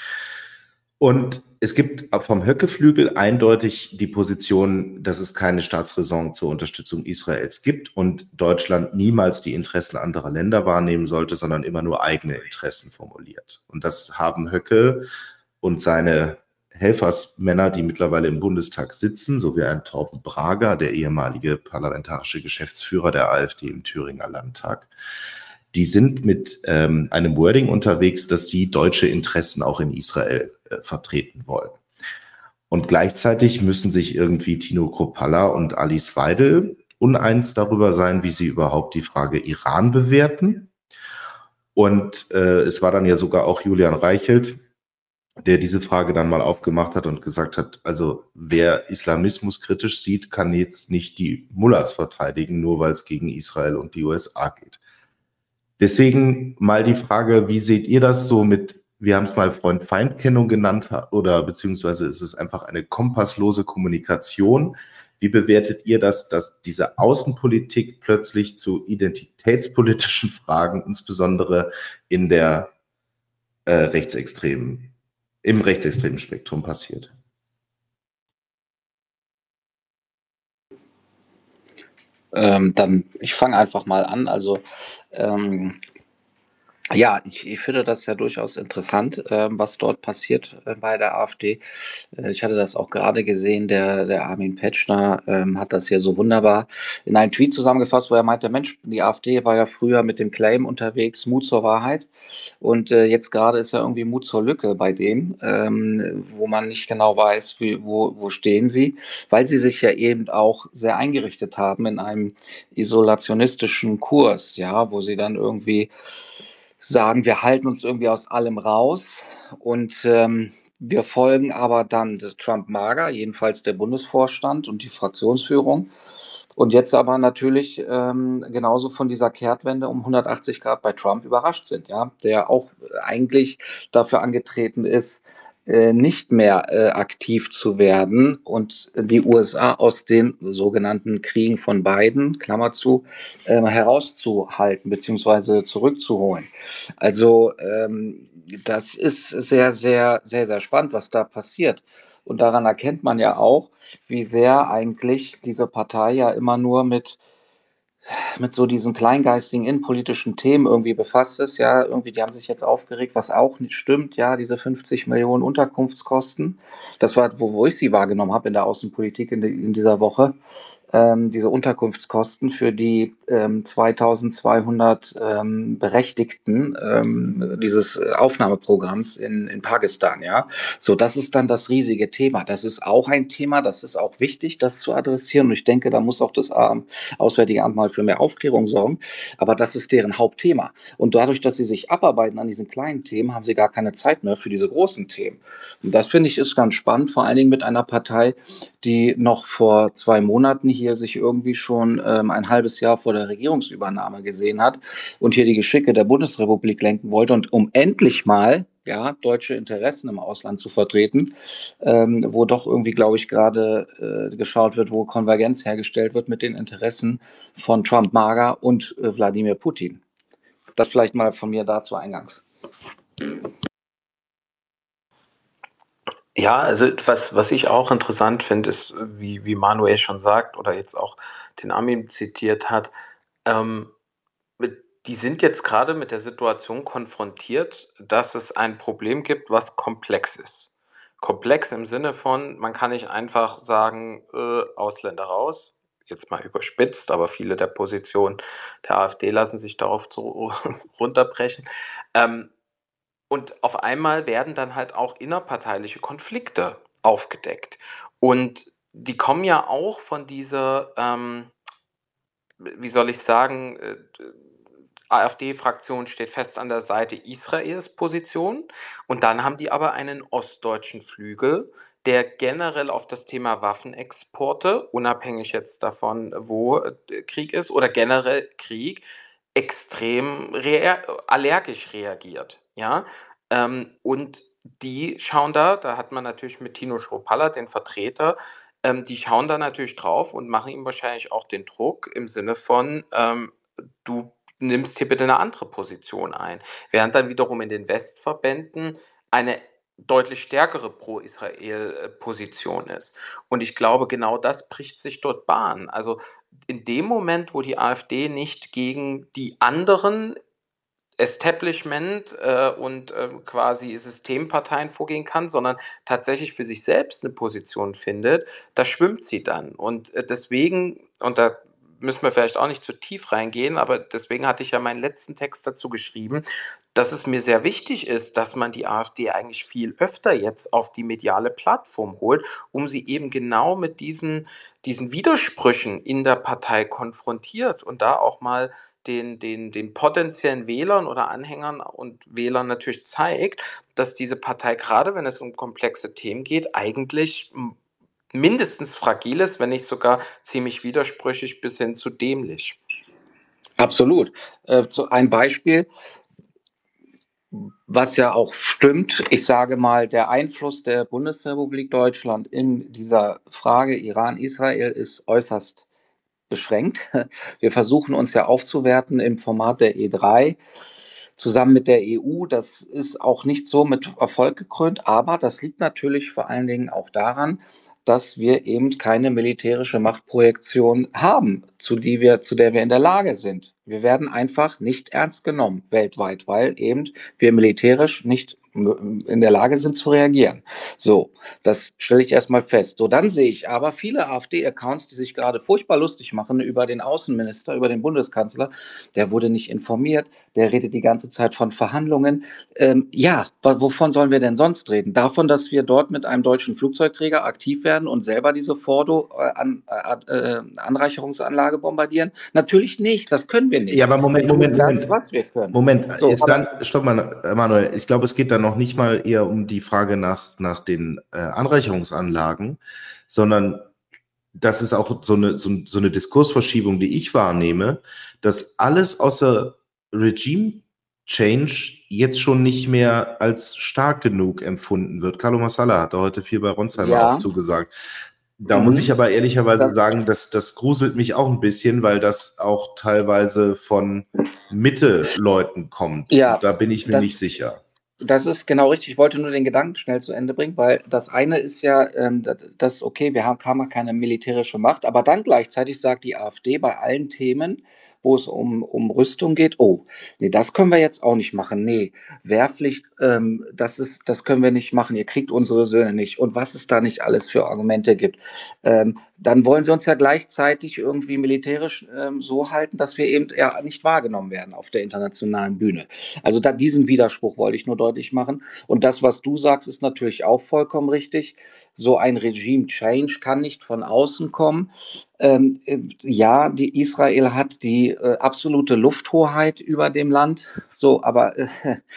Und es gibt vom Höcke-Flügel eindeutig die Position, dass es keine Staatsräson zur Unterstützung Israels gibt und Deutschland niemals die Interessen anderer Länder wahrnehmen sollte, sondern immer nur eigene Interessen formuliert. Und das haben Höcke und seine Helfersmänner, die mittlerweile im Bundestag sitzen, sowie ein Torben Brager, der ehemalige parlamentarische Geschäftsführer der AfD im Thüringer Landtag, die sind mit ähm, einem Wording unterwegs, dass sie deutsche Interessen auch in Israel äh, vertreten wollen. Und gleichzeitig müssen sich irgendwie Tino Kropalla und Alice Weidel uneins darüber sein, wie sie überhaupt die Frage Iran bewerten. Und äh, es war dann ja sogar auch Julian Reichelt, der diese Frage dann mal aufgemacht hat und gesagt hat, also wer Islamismus kritisch sieht, kann jetzt nicht die Mullahs verteidigen, nur weil es gegen Israel und die U S A geht. Deswegen mal die Frage, wie seht ihr das so mit, wir haben es mal Freund-Feind-Kennung genannt, oder beziehungsweise ist es einfach eine kompasslose Kommunikation? Wie bewertet ihr das, dass diese Außenpolitik plötzlich zu identitätspolitischen Fragen, insbesondere in der äh, rechtsextremen, im rechtsextremen Spektrum passiert? Ähm, dann, ich fange einfach mal an. Also, ähm, ja, ich, ich finde das ja durchaus interessant, ähm, was dort passiert äh, bei der AfD. Äh, ich hatte das auch gerade gesehen, der, der Armin Petschner ähm, hat das ja so wunderbar in einen Tweet zusammengefasst, wo er meinte, Mensch, die AfD war ja früher mit dem Claim unterwegs, Mut zur Wahrheit. Und äh, jetzt gerade ist ja irgendwie Mut zur Lücke bei denen, ähm, wo man nicht genau weiß, wie, wo, wo stehen sie, weil sie sich ja eben auch sehr eingerichtet haben in einem isolationistischen Kurs, ja, wo sie dann irgendwie sagen, wir halten uns irgendwie aus allem raus und ähm, wir folgen aber dann Trump-Mager, jedenfalls der Bundesvorstand und die Fraktionsführung. Und jetzt aber natürlich ähm, genauso von dieser Kehrtwende um hundertachtzig Grad bei Trump überrascht sind, ja, der auch eigentlich dafür angetreten ist, äh, nicht mehr äh, aktiv zu werden und die U S A aus den sogenannten Kriegen von Biden, Klammer zu, äh, herauszuhalten bzw. zurückzuholen. Also ähm, das ist sehr, sehr, sehr, sehr spannend, was da passiert. Und daran erkennt man ja auch, wie sehr eigentlich diese Partei ja immer nur mit mit so diesen kleingeistigen innenpolitischen Themen irgendwie befasst ist. Ja, irgendwie, die haben sich jetzt aufgeregt, was auch nicht stimmt. Ja, diese fünfzig Millionen Unterkunftskosten. Das war, wo, wo ich sie wahrgenommen habe in der Außenpolitik in, die, in dieser Woche. Ähm, diese Unterkunftskosten für die ähm, zweitausendzweihundert ähm, Berechtigten ähm, dieses Aufnahmeprogramms in, in Pakistan. Ja, so, das ist dann das riesige Thema. Das ist auch ein Thema, das ist auch wichtig, das zu adressieren. Und ich denke, da muss auch das ähm, Auswärtige Amt mal für mehr Aufklärung sorgen. Aber das ist deren Hauptthema. Und dadurch, dass sie sich abarbeiten an diesen kleinen Themen, haben sie gar keine Zeit mehr für diese großen Themen. Und das finde ich ist ganz spannend, vor allen Dingen mit einer Partei, die noch vor zwei Monaten hier sich irgendwie schon ähm, ein halbes Jahr vor der Regierungsübernahme gesehen hat und hier die Geschicke der Bundesrepublik lenken wollte und um endlich mal ja, deutsche Interessen im Ausland zu vertreten, ähm, wo doch irgendwie, glaube ich, gerade äh, geschaut wird, wo Konvergenz hergestellt wird mit den Interessen von Trump, Mager und äh, Wladimir Putin. Das vielleicht mal von mir dazu eingangs. Ja, also was, was ich auch interessant finde, ist, wie, wie Manuel schon sagt oder jetzt auch den Armin zitiert hat, ähm, mit, die sind jetzt gerade mit der Situation konfrontiert, dass es ein Problem gibt, was komplex ist. Komplex im Sinne von, man kann nicht einfach sagen, äh, Ausländer raus, jetzt mal überspitzt, aber viele der Positionen der AfD lassen sich darauf zu, runterbrechen. Ähm, und auf einmal werden dann halt auch innerparteiliche Konflikte aufgedeckt. Und die kommen ja auch von dieser, ähm, wie soll ich sagen, äh, AfD-Fraktion steht fest an der Seite Israels Position. Und dann haben die aber einen ostdeutschen Flügel, der generell auf das Thema Waffenexporte, unabhängig jetzt davon, wo äh, Krieg ist, oder generell Krieg, extrem rea allergisch reagiert. Ja? Ähm, und die schauen da, da hat man natürlich mit Tino Schropalla den Vertreter, ähm, die schauen da natürlich drauf und machen ihm wahrscheinlich auch den Druck im Sinne von, ähm, du nimmst hier bitte eine andere Position ein. Während dann wiederum in den Westverbänden eine deutlich stärkere Pro-Israel-Position ist. Und ich glaube, genau das bricht sich dort Bahn. Also in dem Moment, wo die AfD nicht gegen die anderen Establishment äh, und äh, quasi Systemparteien vorgehen kann, sondern tatsächlich für sich selbst eine Position findet, da schwimmt sie dann. Und äh, deswegen, und da müssen wir vielleicht auch nicht zu tief reingehen, aber deswegen hatte ich ja meinen letzten Text dazu geschrieben, dass es mir sehr wichtig ist, dass man die AfD eigentlich viel öfter jetzt auf die mediale Plattform holt, um sie eben genau mit diesen, diesen Widersprüchen in der Partei konfrontiert und da auch mal den, den, den potenziellen Wählern oder Anhängern und Wählern natürlich zeigt, dass diese Partei, gerade wenn es um komplexe Themen geht, eigentlich m- mindestens fragil ist, wenn nicht sogar ziemlich widersprüchlich bis hin zu dämlich. Absolut. Äh, so ein Beispiel, was ja auch stimmt. Ich sage mal, der Einfluss der Bundesrepublik Deutschland in dieser Frage Iran-Israel ist äußerst beschränkt. Wir versuchen uns ja aufzuwerten im Format der E drei zusammen mit der E U. Das ist auch nicht so mit Erfolg gekrönt, aber das liegt natürlich vor allen Dingen auch daran, dass wir eben keine militärische Machtprojektion haben, zu, die wir, zu der wir in der Lage sind. Wir werden einfach nicht ernst genommen weltweit, weil eben wir militärisch nicht in der Lage sind zu reagieren. So, das stelle ich erstmal fest. So, dann sehe ich aber viele AfD-Accounts, die sich gerade furchtbar lustig machen über den Außenminister, über den Bundeskanzler. Der wurde nicht informiert, der redet die ganze Zeit von Verhandlungen. Ähm, ja, wovon sollen wir denn sonst reden? Davon, dass wir dort mit einem deutschen Flugzeugträger aktiv werden und selber diese Fordo äh, an, äh, Anreicherungsanlage bombardieren? Natürlich nicht, das können wir nicht. Ja, aber Moment, wir tun Moment, das, Moment. was wir können. Moment, So, ist aber- dann, stopp mal, Manuel, ich glaube, es geht dann noch nicht mal eher um die Frage nach, nach den äh, Anreicherungsanlagen, sondern das ist auch so eine, so, so eine Diskursverschiebung, die ich wahrnehme, dass alles außer Regime Change jetzt schon nicht mehr als stark genug empfunden wird. Carlo Massala hat da heute viel bei Ronsheimer Ja. auch zugesagt. Da Mhm. muss ich aber ehrlicherweise Das- sagen, dass das gruselt mich auch ein bisschen, weil das auch teilweise von Mitte-Leuten kommt. Ja, Und da bin ich mir das- nicht sicher. Das ist genau richtig. Ich wollte nur den Gedanken schnell zu Ende bringen, weil das eine ist ja, ähm, das, das okay, wir haben, haben keine militärische Macht, aber dann gleichzeitig sagt die AfD bei allen Themen, wo es um, um Rüstung geht, oh, nee, das können wir jetzt auch nicht machen. Nee, Wehrpflicht, ähm, das ist, das können wir nicht machen. Ihr kriegt unsere Söhne nicht. Und was es da nicht alles für Argumente gibt. Ähm, dann wollen sie uns ja gleichzeitig irgendwie militärisch ähm, so halten, dass wir eben ja nicht wahrgenommen werden auf der internationalen Bühne. Also da, diesen Widerspruch wollte ich nur deutlich machen. Und das, was du sagst, ist natürlich auch vollkommen richtig. So ein Regime-Change kann nicht von außen kommen. Ähm, ja, die Israel hat die äh, absolute Lufthoheit über dem Land, so, aber äh,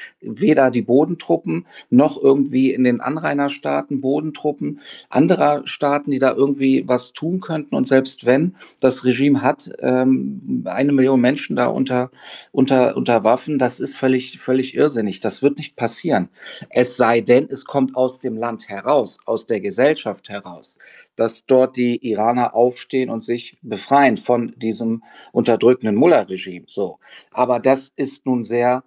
weder die Bodentruppen noch irgendwie in den Anrainerstaaten Bodentruppen anderer Staaten, die da irgendwie was tun könnten. Und selbst wenn das Regime hat ähm, eine Million Menschen da unter, unter, unter Waffen, das ist völlig, völlig irrsinnig. Das wird nicht passieren. Es sei denn, es kommt aus dem Land heraus, aus der Gesellschaft heraus, dass dort die Iraner aufstehen und sich befreien von diesem unterdrückenden Mullah-Regime. So. Aber das ist nun sehr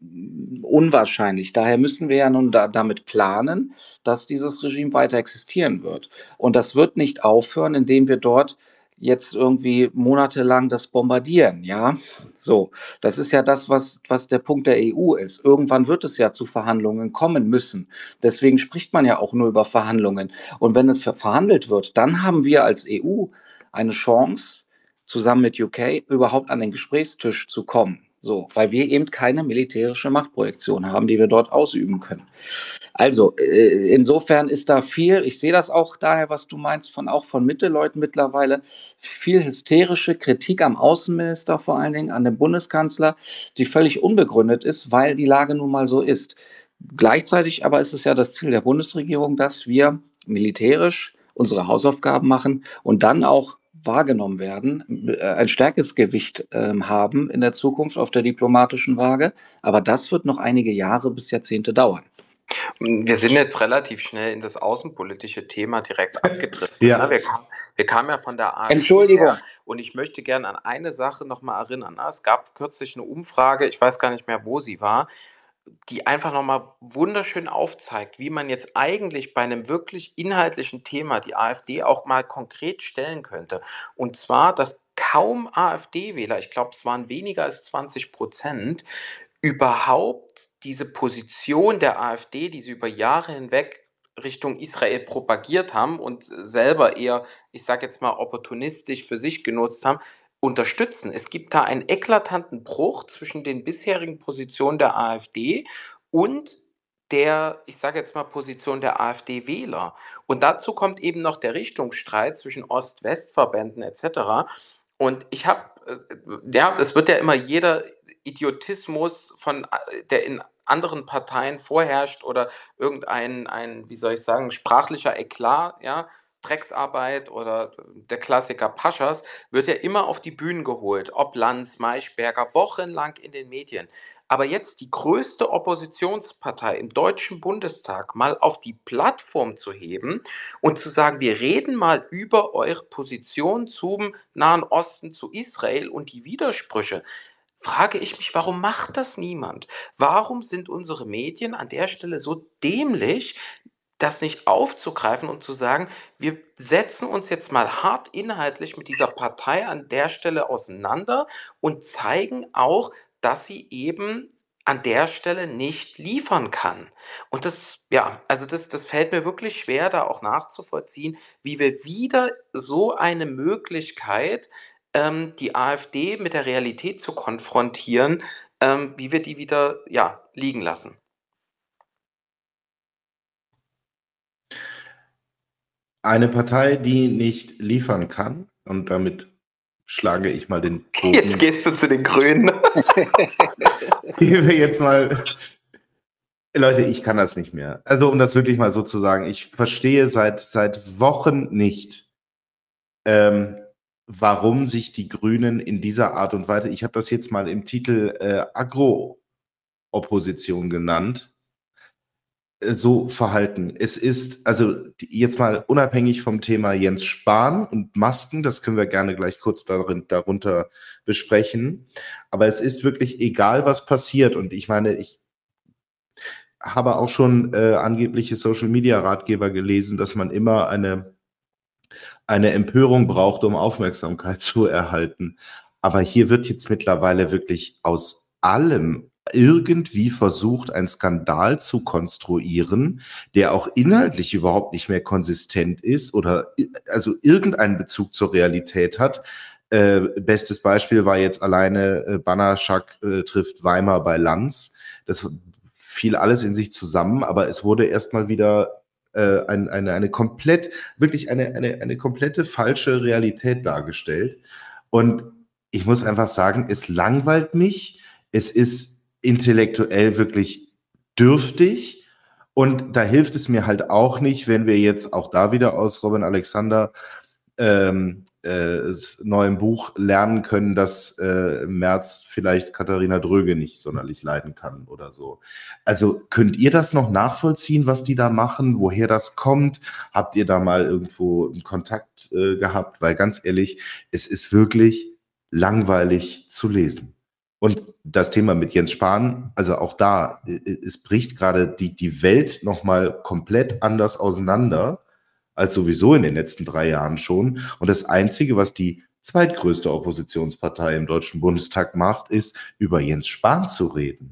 unwahrscheinlich. Daher müssen wir ja nun da, damit planen, dass dieses Regime weiter existieren wird. Und das wird nicht aufhören, indem wir dort jetzt irgendwie monatelang das bombardieren, ja. So, das ist ja das, was, was der Punkt der E U ist. Irgendwann wird es ja zu Verhandlungen kommen müssen. Deswegen spricht man ja auch nur über Verhandlungen. Und wenn es verhandelt wird, dann haben wir als E U eine Chance, zusammen mit U K überhaupt an den Gesprächstisch zu kommen. So, weil wir eben keine militärische Machtprojektion haben, die wir dort ausüben können. Also, äh, insofern ist da viel, ich sehe das auch daher, was du meinst, von auch von Mitte-Leuten mittlerweile, viel hysterische Kritik am Außenminister, vor allen Dingen an dem Bundeskanzler, die völlig unbegründet ist, weil die Lage nun mal so ist. Gleichzeitig aber ist es ja das Ziel der Bundesregierung, dass wir militärisch unsere Hausaufgaben machen und dann auch wahrgenommen werden, ein stärkeres Gewicht äh, haben in der Zukunft auf der diplomatischen Waage. Aber das wird noch einige Jahre bis Jahrzehnte dauern. Wir sind jetzt relativ schnell in das außenpolitische Thema direkt abgedriftet. Ja. Ne? Wir, kam, wir kamen ja von der AfD Entschuldigung. her und ich möchte gerne an eine Sache nochmal erinnern. Ne? Es gab kürzlich eine Umfrage, ich weiß gar nicht mehr, wo sie war, die einfach nochmal wunderschön aufzeigt, wie man jetzt eigentlich bei einem wirklich inhaltlichen Thema die AfD auch mal konkret stellen könnte. Und zwar, dass kaum AfD-Wähler, ich glaube, es waren weniger als zwanzig Prozent, überhaupt diese Position der AfD, die sie über Jahre hinweg Richtung Israel propagiert haben und selber eher, ich sage jetzt mal, opportunistisch für sich genutzt haben, unterstützen. Es gibt da einen eklatanten Bruch zwischen den bisherigen Positionen der AfD und der, ich sage jetzt mal, Position der AfD-Wähler. Und dazu kommt eben noch der Richtungsstreit zwischen Ost-West-Verbänden et cetera. Und ich habe äh, ja, es wird ja immer jeder Idiotismus von, äh, der in anderen Parteien vorherrscht oder irgendein ein, wie soll ich sagen, sprachlicher Eklat, ja, Drecksarbeit oder der Klassiker Paschas, wird ja immer auf die Bühnen geholt, ob Lanz, Maischberger, wochenlang in den Medien. Aber jetzt die größte Oppositionspartei im Deutschen Bundestag mal auf die Plattform zu heben und zu sagen, wir reden mal über eure Position zum Nahen Osten, zu Israel und die Widersprüche, frage ich mich, warum macht das niemand? Warum sind unsere Medien an der Stelle so dämlich, das nicht aufzugreifen und zu sagen, wir setzen uns jetzt mal hart inhaltlich mit dieser Partei an der Stelle auseinander und zeigen auch, dass sie eben an der Stelle nicht liefern kann. Und das, ja, also das, das fällt mir wirklich schwer, da auch nachzuvollziehen, wie wir wieder so eine Möglichkeit, ähm, die AfD mit der Realität zu konfrontieren, ähm, wie wir die wieder, ja, liegen lassen. Eine Partei, die nicht liefern kann, und damit schlage ich mal den Jetzt Bogen. gehst du zu den Grünen. Gehen wir jetzt mal. Leute, ich kann das nicht mehr. Also, um das wirklich mal so zu sagen, ich verstehe seit, seit Wochen nicht, ähm, warum sich die Grünen in dieser Art und Weise, ich habe das jetzt mal im Titel äh, Agro-Opposition genannt, äh, so verhalten. Es ist, also die- jetzt mal unabhängig vom Thema Jens Spahn und Masken, das können wir gerne gleich kurz darin, darunter besprechen, aber es ist wirklich egal, was passiert. Und ich meine, ich habe auch schon äh, angebliche Social-Media-Ratgeber gelesen, dass man immer eine, eine Empörung braucht, um Aufmerksamkeit zu erhalten. Aber hier wird jetzt mittlerweile wirklich aus allem irgendwie versucht, einen Skandal zu konstruieren, der auch inhaltlich überhaupt nicht mehr konsistent ist oder i- also irgendeinen Bezug zur Realität hat. Äh, bestes Beispiel war jetzt alleine äh, Banaschak äh, trifft Weimar bei Lanz. Das fiel alles in sich zusammen, aber es wurde erstmal wieder äh, ein, eine, eine komplett, wirklich eine, eine, eine komplette falsche Realität dargestellt. Und ich muss einfach sagen, es langweilt mich, es ist intellektuell wirklich dürftig und da hilft es mir halt auch nicht, wenn wir jetzt auch da wieder aus Robin Alexander ähm, äh, neuem Buch lernen können, dass äh, im März vielleicht Katharina Dröge nicht sonderlich leiden kann oder so. Also könnt ihr das noch nachvollziehen, was die da machen, woher das kommt? Habt ihr da mal irgendwo einen Kontakt äh, gehabt? Weil ganz ehrlich, es ist wirklich langweilig zu lesen. Und das Thema mit Jens Spahn, also auch da, äh, es bricht gerade die, die Welt nochmal komplett anders auseinander als sowieso in den letzten drei Jahren schon. Und das Einzige, was die zweitgrößte Oppositionspartei im Deutschen Bundestag macht, ist, über Jens Spahn zu reden.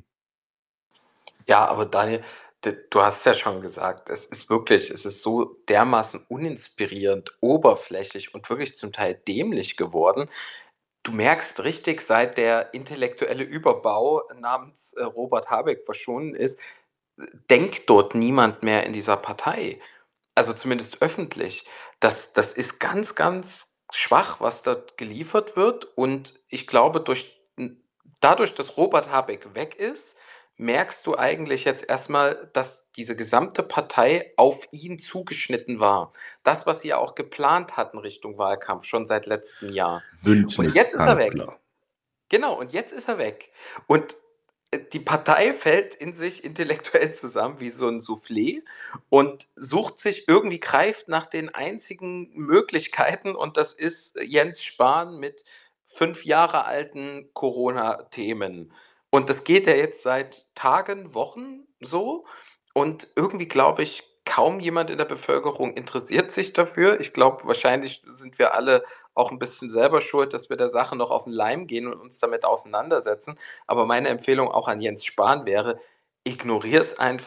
Ja, aber Daniel, d- du hast ja schon gesagt, es ist wirklich, es ist so dermaßen uninspirierend, oberflächlich und wirklich zum Teil dämlich geworden. Du merkst richtig, seit der intellektuelle Überbau namens äh, Robert Habeck verschwunden ist, denkt dort niemand mehr in dieser Partei. Also zumindest öffentlich. Das, das ist ganz, ganz schwach, was dort geliefert wird. Und ich glaube, durch, dadurch, dass Robert Habeck weg ist, merkst du eigentlich jetzt erstmal, dass diese gesamte Partei auf ihn zugeschnitten war. Das, was sie ja auch geplant hatten Richtung Wahlkampf, schon seit letztem Jahr. Und jetzt ist er weg. Bündniskanzler. Genau, und jetzt ist er weg. Und äh, die Partei fällt in sich intellektuell zusammen wie so ein Soufflé und sucht sich irgendwie, greift nach den einzigen Möglichkeiten und das ist Jens Spahn mit fünf Jahre alten Corona-Themen. Und das geht ja jetzt seit Tagen, Wochen so und irgendwie glaube ich, kaum jemand in der Bevölkerung interessiert sich dafür. Ich glaube, wahrscheinlich sind wir alle auch ein bisschen selber schuld, dass wir der Sache noch auf den Leim gehen und uns damit auseinandersetzen. Aber meine Empfehlung auch an Jens Spahn wäre, ignoriere es einfach,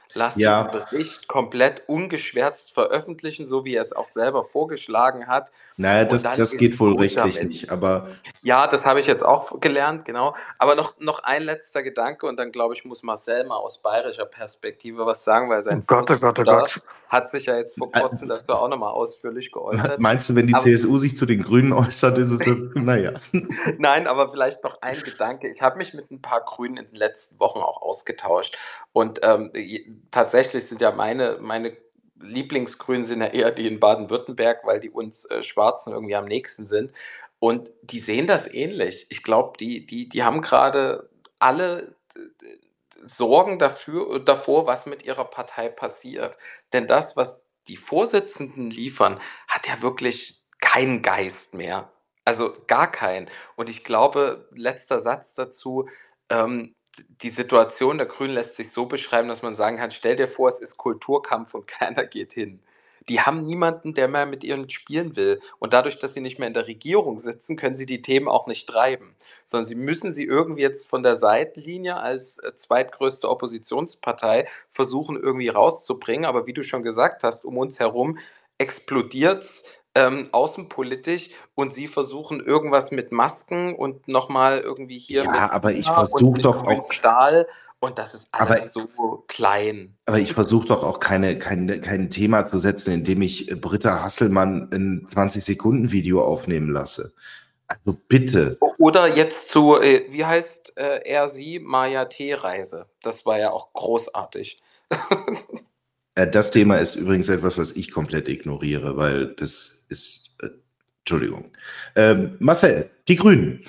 lass diesen Ja, Bericht komplett ungeschwärzt veröffentlichen, so wie er es auch selber vorgeschlagen hat. naja, Und das, dann das geht ist wohl gut rechtlich damit. nicht, aber Ja, das habe ich jetzt auch gelernt, genau. Aber noch, noch ein letzter Gedanke und dann, glaube ich, muss Marcel mal aus bayerischer Perspektive was sagen, weil sein Oh Gott, oh Gott, oh Vorsitzender Gott. hat sich ja jetzt vor äh, kurzem dazu auch nochmal ausführlich geäußert. meinst du, wenn die Aber C S U sich zu den Grünen äußert, ist es das, naja. nein, aber vielleicht noch ein Gedanke. Ich habe mich mit ein paar Grünen in den letzten Wochen auch ausgetauscht. Und ähm, je- tatsächlich sind ja meine, meine Lieblingsgrünen sind ja eher die in Baden-Württemberg, weil die uns äh, Schwarzen irgendwie am nächsten sind. Und die sehen das ähnlich. Ich glaube, die, die, die haben gerade alle äh, Sorgen dafür, davor, was mit ihrer Partei passiert. Denn das, was die Vorsitzenden liefern, hat ja wirklich keinen Geist mehr. Also gar keinen. Und ich glaube, letzter Satz dazu, ähm, die Situation der Grünen lässt sich so beschreiben, dass man sagen kann, stell dir vor, es ist Kulturkampf und keiner geht hin. Die haben niemanden, der mehr mit ihnen spielen will. Und dadurch, dass sie nicht mehr in der Regierung sitzen, können sie die Themen auch nicht treiben, sondern sie müssen sie irgendwie jetzt von der Seitenlinie als äh, zweitgrößte Oppositionspartei versuchen irgendwie rauszubringen. Aber wie du schon gesagt hast, um uns herum explodiert's ähm, außenpolitisch und sie versuchen irgendwas mit Masken und nochmal irgendwie hier Ja, mit aber ich China und versuche mit doch grünem auch, Stahl und das ist aber, alles so klein. aber ich versuche doch auch keine, keine, kein Thema zu setzen, indem ich äh, Britta Hasselmann ein zwanzig-Sekunden-Video aufnehmen lasse. Also bitte. O- Oder jetzt zu, äh, wie heißt äh, er sie? Maya T-Reise. Das war ja auch großartig. Äh, das Thema ist übrigens etwas, was ich komplett ignoriere, weil das ist, äh, Entschuldigung. Ähm, Marcel, die Grünen.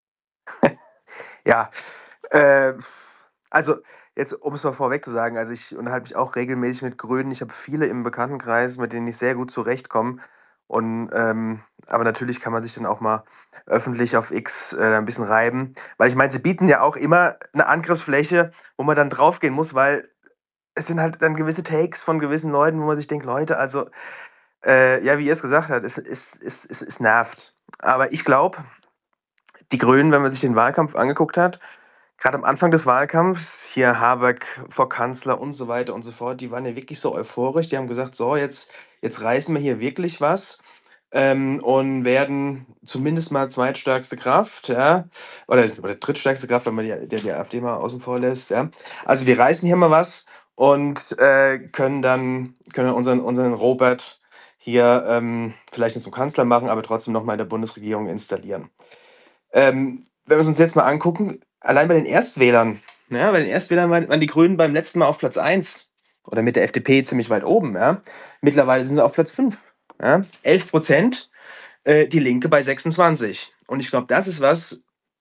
Ja, äh, also jetzt, um es mal vorweg zu sagen, also ich unterhalte mich auch regelmäßig mit Grünen. Ich habe viele im Bekanntenkreis, mit denen ich sehr gut zurechtkomme. Und ähm, aber natürlich kann man sich dann auch mal öffentlich auf X äh, ein bisschen reiben, weil ich meine, sie bieten ja auch immer eine Angriffsfläche, wo man dann draufgehen muss, weil es sind halt dann gewisse Takes von gewissen Leuten, wo man sich denkt, Leute, also äh, ja, wie ihr es gesagt habt, es, es, es, es, es nervt. Aber ich glaube, die Grünen, wenn man sich den Wahlkampf angeguckt hat, gerade am Anfang des Wahlkampfs, hier Habeck vor Kanzler und so weiter und so fort, die waren ja wirklich so euphorisch. Die haben gesagt, so, jetzt, jetzt reißen wir hier wirklich was ähm, und werden zumindest mal zweitstärkste Kraft, ja, oder, oder drittstärkste Kraft, wenn man die, die, die AfD mal außen vor lässt, ja. Also wir reißen hier mal was und äh, können dann können unseren, unseren Robert hier ähm, vielleicht nicht zum Kanzler machen, aber trotzdem nochmal in der Bundesregierung installieren. Ähm, wenn wir es uns jetzt mal angucken, allein bei den Erstwählern, ja, bei den Erstwählern waren, waren die Grünen beim letzten Mal auf Platz eins oder mit der F D P ziemlich weit oben. Ja. Mittlerweile sind sie auf Platz fünf. Ja. elf Prozent, äh, die Linke bei sechsundzwanzig. Und ich glaube, das ist was,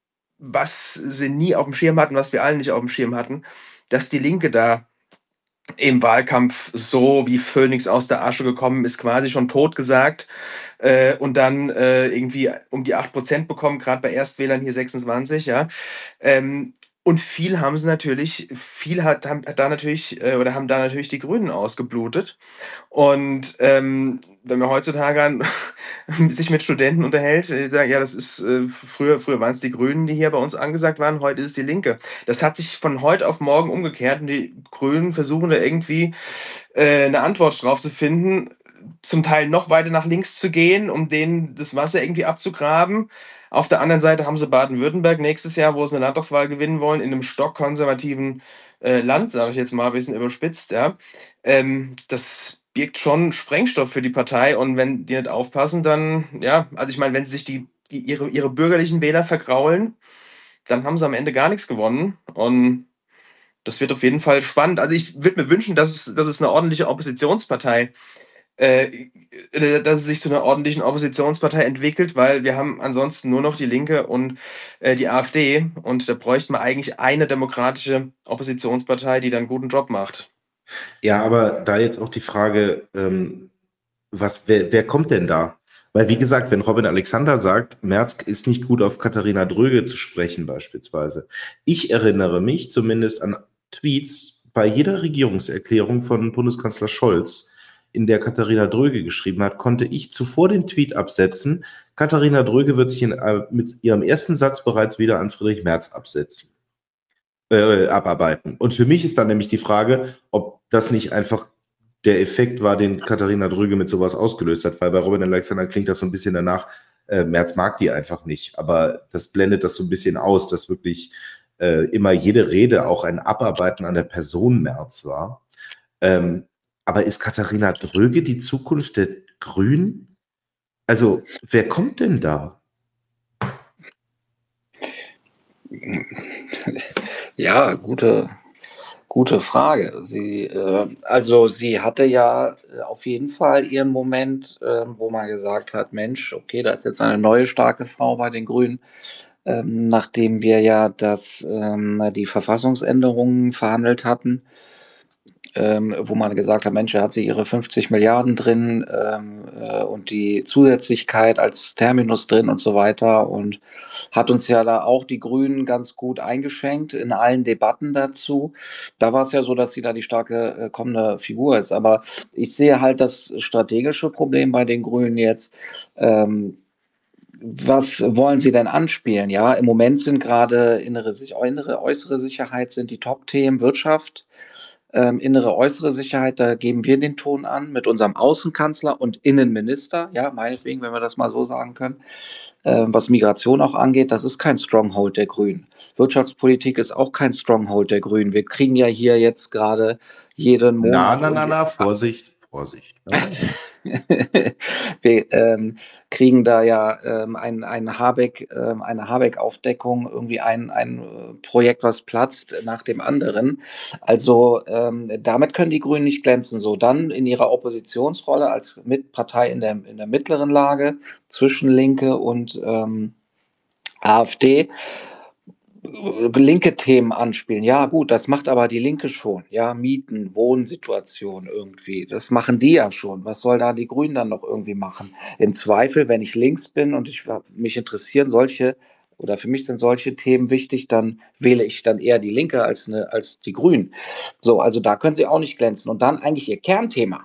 was sie nie auf dem Schirm hatten, was wir alle nicht auf dem Schirm hatten, dass die Linke da im Wahlkampf so wie Phönix aus der Asche gekommen ist, quasi schon totgesagt äh, und dann äh, irgendwie um die acht Prozent bekommen, gerade bei Erstwählern hier sechsundzwanzig, ja. Ähm, und viel haben sie natürlich, viel hat, haben, hat da natürlich, äh, oder haben da natürlich die Grünen ausgeblutet. Und ähm, wenn man heutzutage an, sich mit Studenten unterhält, die sagen, ja, das ist, äh, früher, früher waren es die Grünen, die hier bei uns angesagt waren, heute ist es die Linke. Das hat sich von heute auf morgen umgekehrt und die Grünen versuchen da irgendwie äh, eine Antwort drauf zu finden, zum Teil noch weiter nach links zu gehen, um denen das Wasser irgendwie abzugraben. Auf der anderen Seite haben sie Baden-Württemberg nächstes Jahr, wo sie eine Landtagswahl gewinnen wollen, in einem stockkonservativen äh, Land, sage ich jetzt mal ein bisschen überspitzt. Ja. Ähm, das birgt schon Sprengstoff für die Partei und wenn die nicht aufpassen, dann, ja, also ich meine, wenn sie sich die, die ihre, ihre bürgerlichen Wähler vergraulen, dann haben sie am Ende gar nichts gewonnen und das wird auf jeden Fall spannend. Also ich würde mir wünschen, dass es, dass es eine ordentliche Oppositionspartei, äh, äh, dass es sich zu einer ordentlichen Oppositionspartei entwickelt, weil wir haben ansonsten nur noch die Linke und äh, die AfD und da bräuchte man eigentlich eine demokratische Oppositionspartei, die dann einen guten Job macht. Ja, aber da jetzt auch die Frage, ähm, was, wer, wer kommt denn da? Weil, wie gesagt, wenn Robin Alexander sagt, Merz ist nicht gut auf Katharina Dröge zu sprechen, beispielsweise. Ich erinnere mich zumindest an Tweets bei jeder Regierungserklärung von Bundeskanzler Scholz, in der Katharina Dröge geschrieben hat, konnte ich zuvor den Tweet absetzen. Katharina Dröge wird sich in, äh, mit ihrem ersten Satz bereits wieder an Friedrich Merz absetzen. äh, abarbeiten. Und für mich ist dann nämlich die Frage, ob das nicht einfach der Effekt war, den Katharina Dröge mit sowas ausgelöst hat, weil bei Robin Alexander klingt das so ein bisschen danach, äh, Merz mag die einfach nicht, aber das blendet das so ein bisschen aus, dass wirklich äh, immer jede Rede auch ein Abarbeiten an der Person Merz war. Ähm, aber ist Katharina Dröge die Zukunft der Grünen? Also, wer kommt denn da? Ja, gute, gute Frage. Sie, äh, also sie hatte ja äh, auf jeden Fall ihren Moment, äh, wo man gesagt hat, Mensch, okay, da ist jetzt eine neue starke Frau bei den Grünen, ähm, nachdem wir ja das, ähm, die Verfassungsänderungen verhandelt hatten, ähm, wo man gesagt hat, Mensch, da hat sie ihre fünfzig Milliarden drin ähm, äh, und die Zusätzlichkeit als Terminus drin und so weiter und hat uns ja da auch die Grünen ganz gut eingeschenkt in allen Debatten dazu. Da war es ja so, dass sie da die starke äh, kommende Figur ist. Aber ich sehe halt das strategische Problem bei den Grünen jetzt. Ähm, was wollen Sie denn anspielen? Ja, im Moment sind gerade innere, innere äußere Sicherheit sind die Top-Themen Wirtschaft, ähm, innere, äußere Sicherheit, da geben wir den Ton an mit unserem Außenkanzler und Innenminister, ja, meinetwegen, wenn wir das mal so sagen können. Ähm, was Migration auch angeht, das ist kein Stronghold der Grünen. Wirtschaftspolitik ist auch kein Stronghold der Grünen. Wir kriegen ja hier jetzt gerade jeden Na, Monat. na, na, na, Vorsicht, Vorsicht. Ne? Wir ähm, kriegen da ja ähm, ein, ein Habeck, ähm, eine Habeck-Aufdeckung, irgendwie ein, ein äh, Projekt, was platzt nach dem anderen. Also ähm, damit können die Grünen nicht glänzen. So dann in ihrer Oppositionsrolle als Mitpartei in der, in der mittleren Lage zwischen Linke und ähm, AfD linke Themen anspielen. Ja, gut, das macht aber die Linke schon. Ja, Mieten, Wohnsituation irgendwie. Das machen die ja schon. Was soll da die Grünen dann noch irgendwie machen? Im Zweifel, wenn ich links bin und ich mich interessieren solche oder für mich sind solche Themen wichtig, dann wähle ich dann eher die Linke als, eine, als die Grünen. So, also da können sie auch nicht glänzen. Und dann eigentlich ihr Kernthema,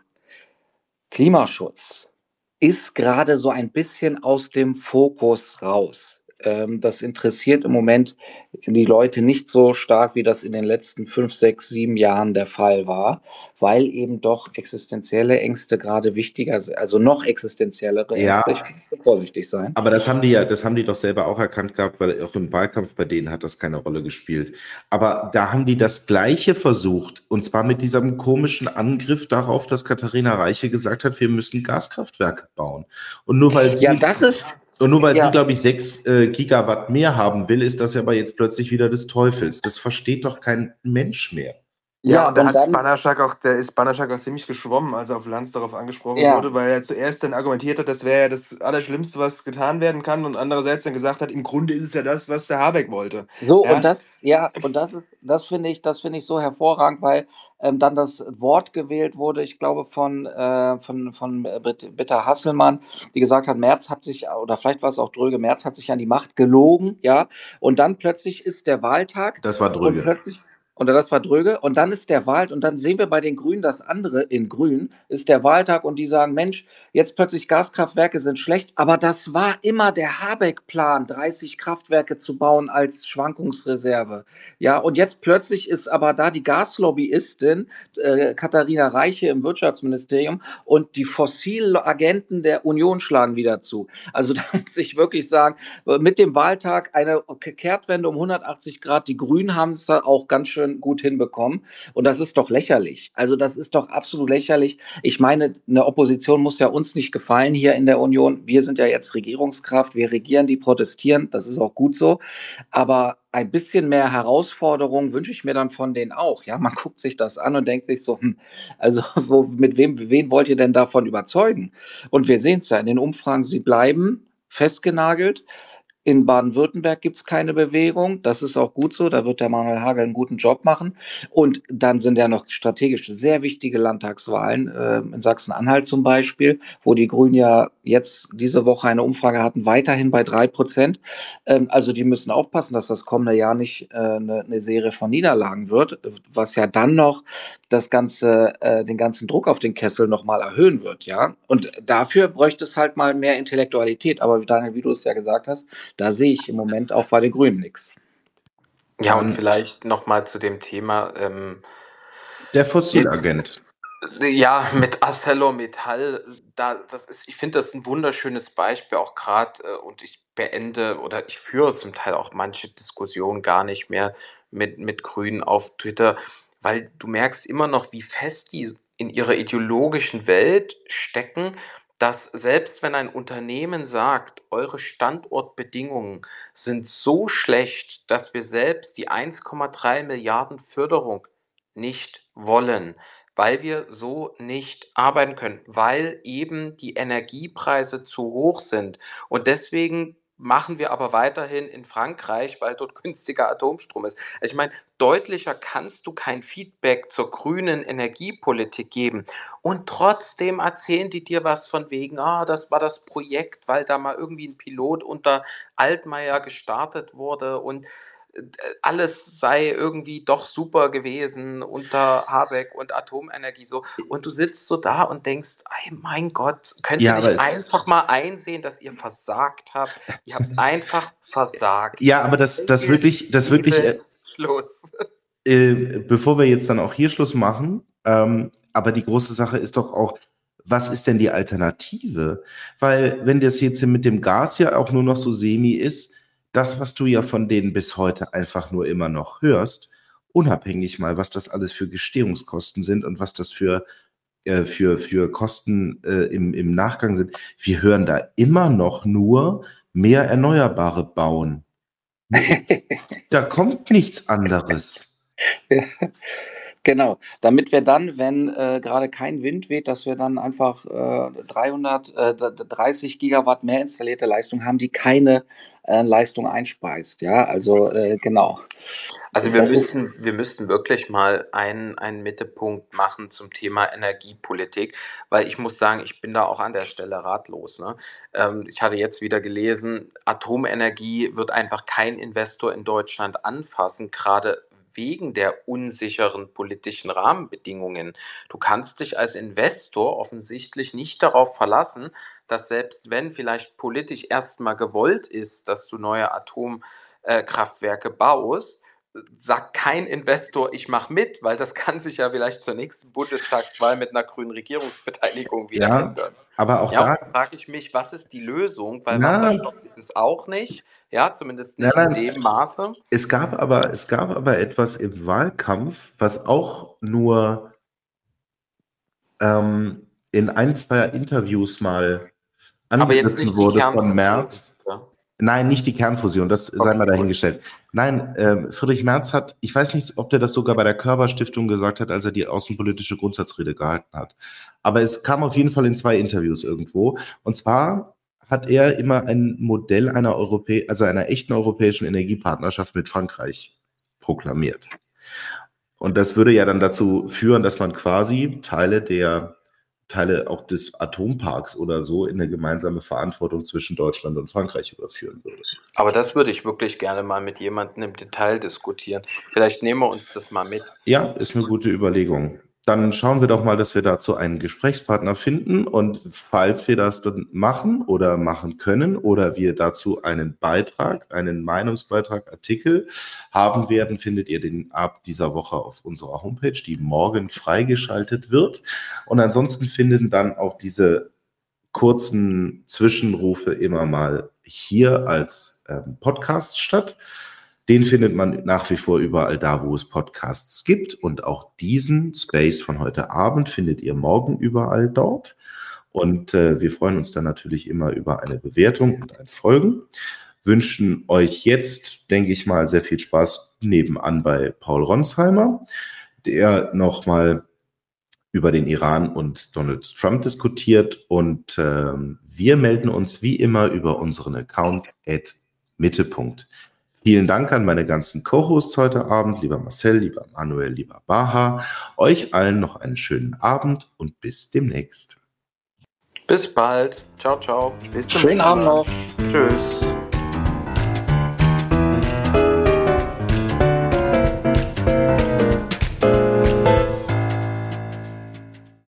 Klimaschutz, ist gerade so ein bisschen aus dem Fokus raus. Ähm, das interessiert im Moment die Leute nicht so stark, wie das in den letzten fünf, sechs, sieben Jahren der Fall war, weil eben doch existenzielle Ängste gerade wichtiger sind, also noch existenziellere Ängste. Ja, Ich muss vorsichtig sein. aber das haben die ja, das haben die doch selber auch erkannt gehabt, weil auch im Wahlkampf bei denen hat das keine Rolle gespielt. Aber da haben die das Gleiche versucht, und zwar mit diesem komischen Angriff darauf, dass Katharina Reiche gesagt hat, wir müssen Gaskraftwerke bauen. Und nur weil sie, Ja, das ist, und nur weil ja. sie, glaube ich, sechs äh, Gigawatt mehr haben will, ist das ja aber jetzt plötzlich wieder des Teufels. Das versteht doch kein Mensch mehr. Ja, Ja, und da und hat dann- Banaschak auch, der ist Banaschak auch ziemlich geschwommen, als er auf Lanz darauf angesprochen Ja. wurde, weil er zuerst dann argumentiert hat, das wäre ja das Allerschlimmste, was getan werden kann, und andererseits dann gesagt hat, im Grunde ist es ja das, was der Habeck wollte. So, Ja? und das, ja, und das ist, das finde ich, das finde ich so hervorragend, weil ähm, dann das Wort gewählt wurde, ich glaube, von, äh, von, von Brit- Britta Hasselmann, die gesagt hat, Merz hat sich, oder vielleicht war es auch Dröge, Merz hat sich an die Macht gelogen, ja, und dann plötzlich ist der Wahltag Das war und Dröge. plötzlich, oder das war Dröge, und dann ist der Wahl, und dann sehen wir bei den Grünen das andere, in Grün ist der Wahltag und die sagen, Mensch, jetzt plötzlich Gaskraftwerke sind schlecht, aber das war immer der Habeck-Plan, dreißig Kraftwerke zu bauen als Schwankungsreserve. Ja, und jetzt plötzlich ist aber da die Gaslobbyistin äh, Katharina Reiche im Wirtschaftsministerium und die Fossilagenten der Union schlagen wieder zu. Also da muss ich wirklich sagen, mit dem Wahltag eine Kehrtwende um hundertachtzig Grad. Die Grünen haben es da auch ganz schön gut hinbekommen. Und das ist doch lächerlich. Also das ist doch absolut lächerlich. Ich meine, eine Opposition muss ja uns nicht gefallen hier in der Union. Wir sind ja jetzt Regierungskraft. Wir regieren, die protestieren. Das ist auch gut so. Aber ein bisschen mehr Herausforderung wünsche ich mir dann von denen auch. Ja, man guckt sich das an und denkt sich so, hm, also wo, mit wem, wen wollt ihr denn davon überzeugen? Und wir sehen es ja in den Umfragen, sie bleiben festgenagelt. In Baden-Württemberg gibt es keine Bewegung. Das ist auch gut so. Da wird der Manuel Hagel einen guten Job machen. Und dann sind ja noch strategisch sehr wichtige Landtagswahlen, äh, in Sachsen-Anhalt zum Beispiel, wo die Grünen ja jetzt diese Woche eine Umfrage hatten, weiterhin bei drei Prozent. Ähm, also die müssen aufpassen, dass das kommende Jahr nicht äh, eine, eine Serie von Niederlagen wird, was ja dann noch das ganze, äh, den ganzen Druck auf den Kessel nochmal erhöhen wird, ja. Und dafür bräuchte es halt mal mehr Intellektualität. Aber Daniel, wie du es ja gesagt hast, da sehe ich im Moment auch bei den Grünen nichts. Ja, und Dann vielleicht nochmal zu dem Thema, ähm, der jetzt, Fossilagent. ja, mit ArcelorMittal, da, das ist, ich finde das ein wunderschönes Beispiel, auch gerade, äh, und ich beende oder ich führe zum Teil auch manche Diskussionen gar nicht mehr mit, mit Grünen auf Twitter, weil du merkst immer noch, wie fest die in ihrer ideologischen Welt stecken, dass selbst wenn ein Unternehmen sagt, eure Standortbedingungen sind so schlecht, dass wir selbst die eins Komma drei Milliarden Förderung nicht wollen, weil wir so nicht arbeiten können, weil eben die Energiepreise zu hoch sind. Und deswegen machen wir aber weiterhin in Frankreich, weil dort günstiger Atomstrom ist. Also ich meine, deutlicher kannst du kein Feedback zur grünen Energiepolitik geben. Und trotzdem erzählen die dir was von wegen, ah, das war das Projekt, weil da mal irgendwie ein Pilot unter Altmaier gestartet wurde und äh, alles sei irgendwie doch super gewesen unter Habeck und Atomenergie so. Und du sitzt so da und denkst, ey, mein Gott, könnt ihr Ja, aber nicht es, einfach mal einsehen, dass ihr versagt habt? Ihr habt einfach versagt. ja, aber das, das wirklich, das wirklich, äh, Schluss. äh, bevor wir jetzt dann auch hier Schluss machen, ähm, aber die große Sache ist doch auch, was ist denn die Alternative? Weil wenn das jetzt mit dem Gas ja auch nur noch so semi ist, das, was du ja von denen bis heute einfach nur immer noch hörst, unabhängig mal, was das alles für Gestehungskosten sind und was das für, äh, für, für Kosten äh, im, im Nachgang sind, wir hören da immer noch nur mehr Erneuerbare bauen. Da kommt nichts anderes. Ja, genau, damit wir dann, wenn äh, gerade kein Wind weht, dass wir dann einfach äh, dreihundertdreißig Gigawatt mehr installierte Leistung haben, die keine äh, Leistung einspeist. Ja, also äh, genau. Also wir Das ist, müssen, wir müssten wirklich mal einen, einen Mittelpunkt machen zum Thema Energiepolitik, weil ich muss sagen, ich bin da auch an der Stelle ratlos. Ne? Ähm, ich hatte jetzt wieder gelesen, Atomenergie wird einfach kein Investor in Deutschland anfassen, gerade wegen der unsicheren politischen Rahmenbedingungen. Du kannst dich als Investor offensichtlich nicht darauf verlassen, dass selbst wenn vielleicht politisch erstmal gewollt ist, dass du neue Atomkraftwerke baust, sagt kein Investor, ich mache mit, weil das kann sich ja vielleicht zur nächsten Bundestagswahl mit einer grünen Regierungsbeteiligung wieder Ja, ändern. aber auch Ja, und da, da frage ich mich, was ist die Lösung? Weil na, Wasserstoff ist es auch nicht, ja, zumindest nein, nicht in nein, dem Maße. es gab aber, es gab aber etwas im Wahlkampf, was auch nur ähm, in ein, zwei Interviews mal Aber jetzt angerissen nicht die wurde von Kernfusion. Merz. Ja. Nein, nicht die Kernfusion, das sei Okay, mal gut. dahingestellt. Nein, ähm, Friedrich Merz hat, ich weiß nicht, ob der das sogar bei der Körber-Stiftung gesagt hat, als er die außenpolitische Grundsatzrede gehalten hat. Aber es kam auf jeden Fall in zwei Interviews irgendwo. Und zwar hat er immer ein Modell einer Europä also einer echten europäischen Energiepartnerschaft mit Frankreich proklamiert. Und das würde ja dann dazu führen, dass man quasi Teile der Teile auch des Atomparks oder so in eine gemeinsame Verantwortung zwischen Deutschland und Frankreich überführen würde. Aber das würde ich wirklich gerne mal mit jemandem im Detail diskutieren. Vielleicht nehmen wir uns das mal mit. Ja, ist eine gute Überlegung. Dann schauen wir doch mal, dass wir dazu einen Gesprächspartner finden. Und falls wir das dann machen oder machen können oder wir dazu einen Beitrag, einen Meinungsbeitrag, Artikel haben werden, findet ihr den ab dieser Woche auf unserer Homepage, die morgen freigeschaltet wird. Und ansonsten finden dann auch diese kurzen Zwischenrufe immer mal hier als ähm, Podcast statt. Den findet man nach wie vor überall da, wo es Podcasts gibt. Und auch diesen Space von heute Abend findet ihr morgen überall dort. Und äh, wir freuen uns dann natürlich immer über eine Bewertung und ein Folgen. Wünschen euch jetzt, denke ich mal, sehr viel Spaß nebenan bei Paul Ronsheimer, der nochmal über den Iran und Donald Trump diskutiert. Und ähm, wir melden uns wie immer über unseren Account at Mittelpunkt. Vielen Dank an meine ganzen Co-Hosts heute Abend, lieber Marcel, lieber Manuel, lieber Baha. Euch allen noch einen schönen Abend und bis demnächst. Bis bald. Ciao, ciao. Bis zum schönen nächsten Abend Mal. noch. Tschüss.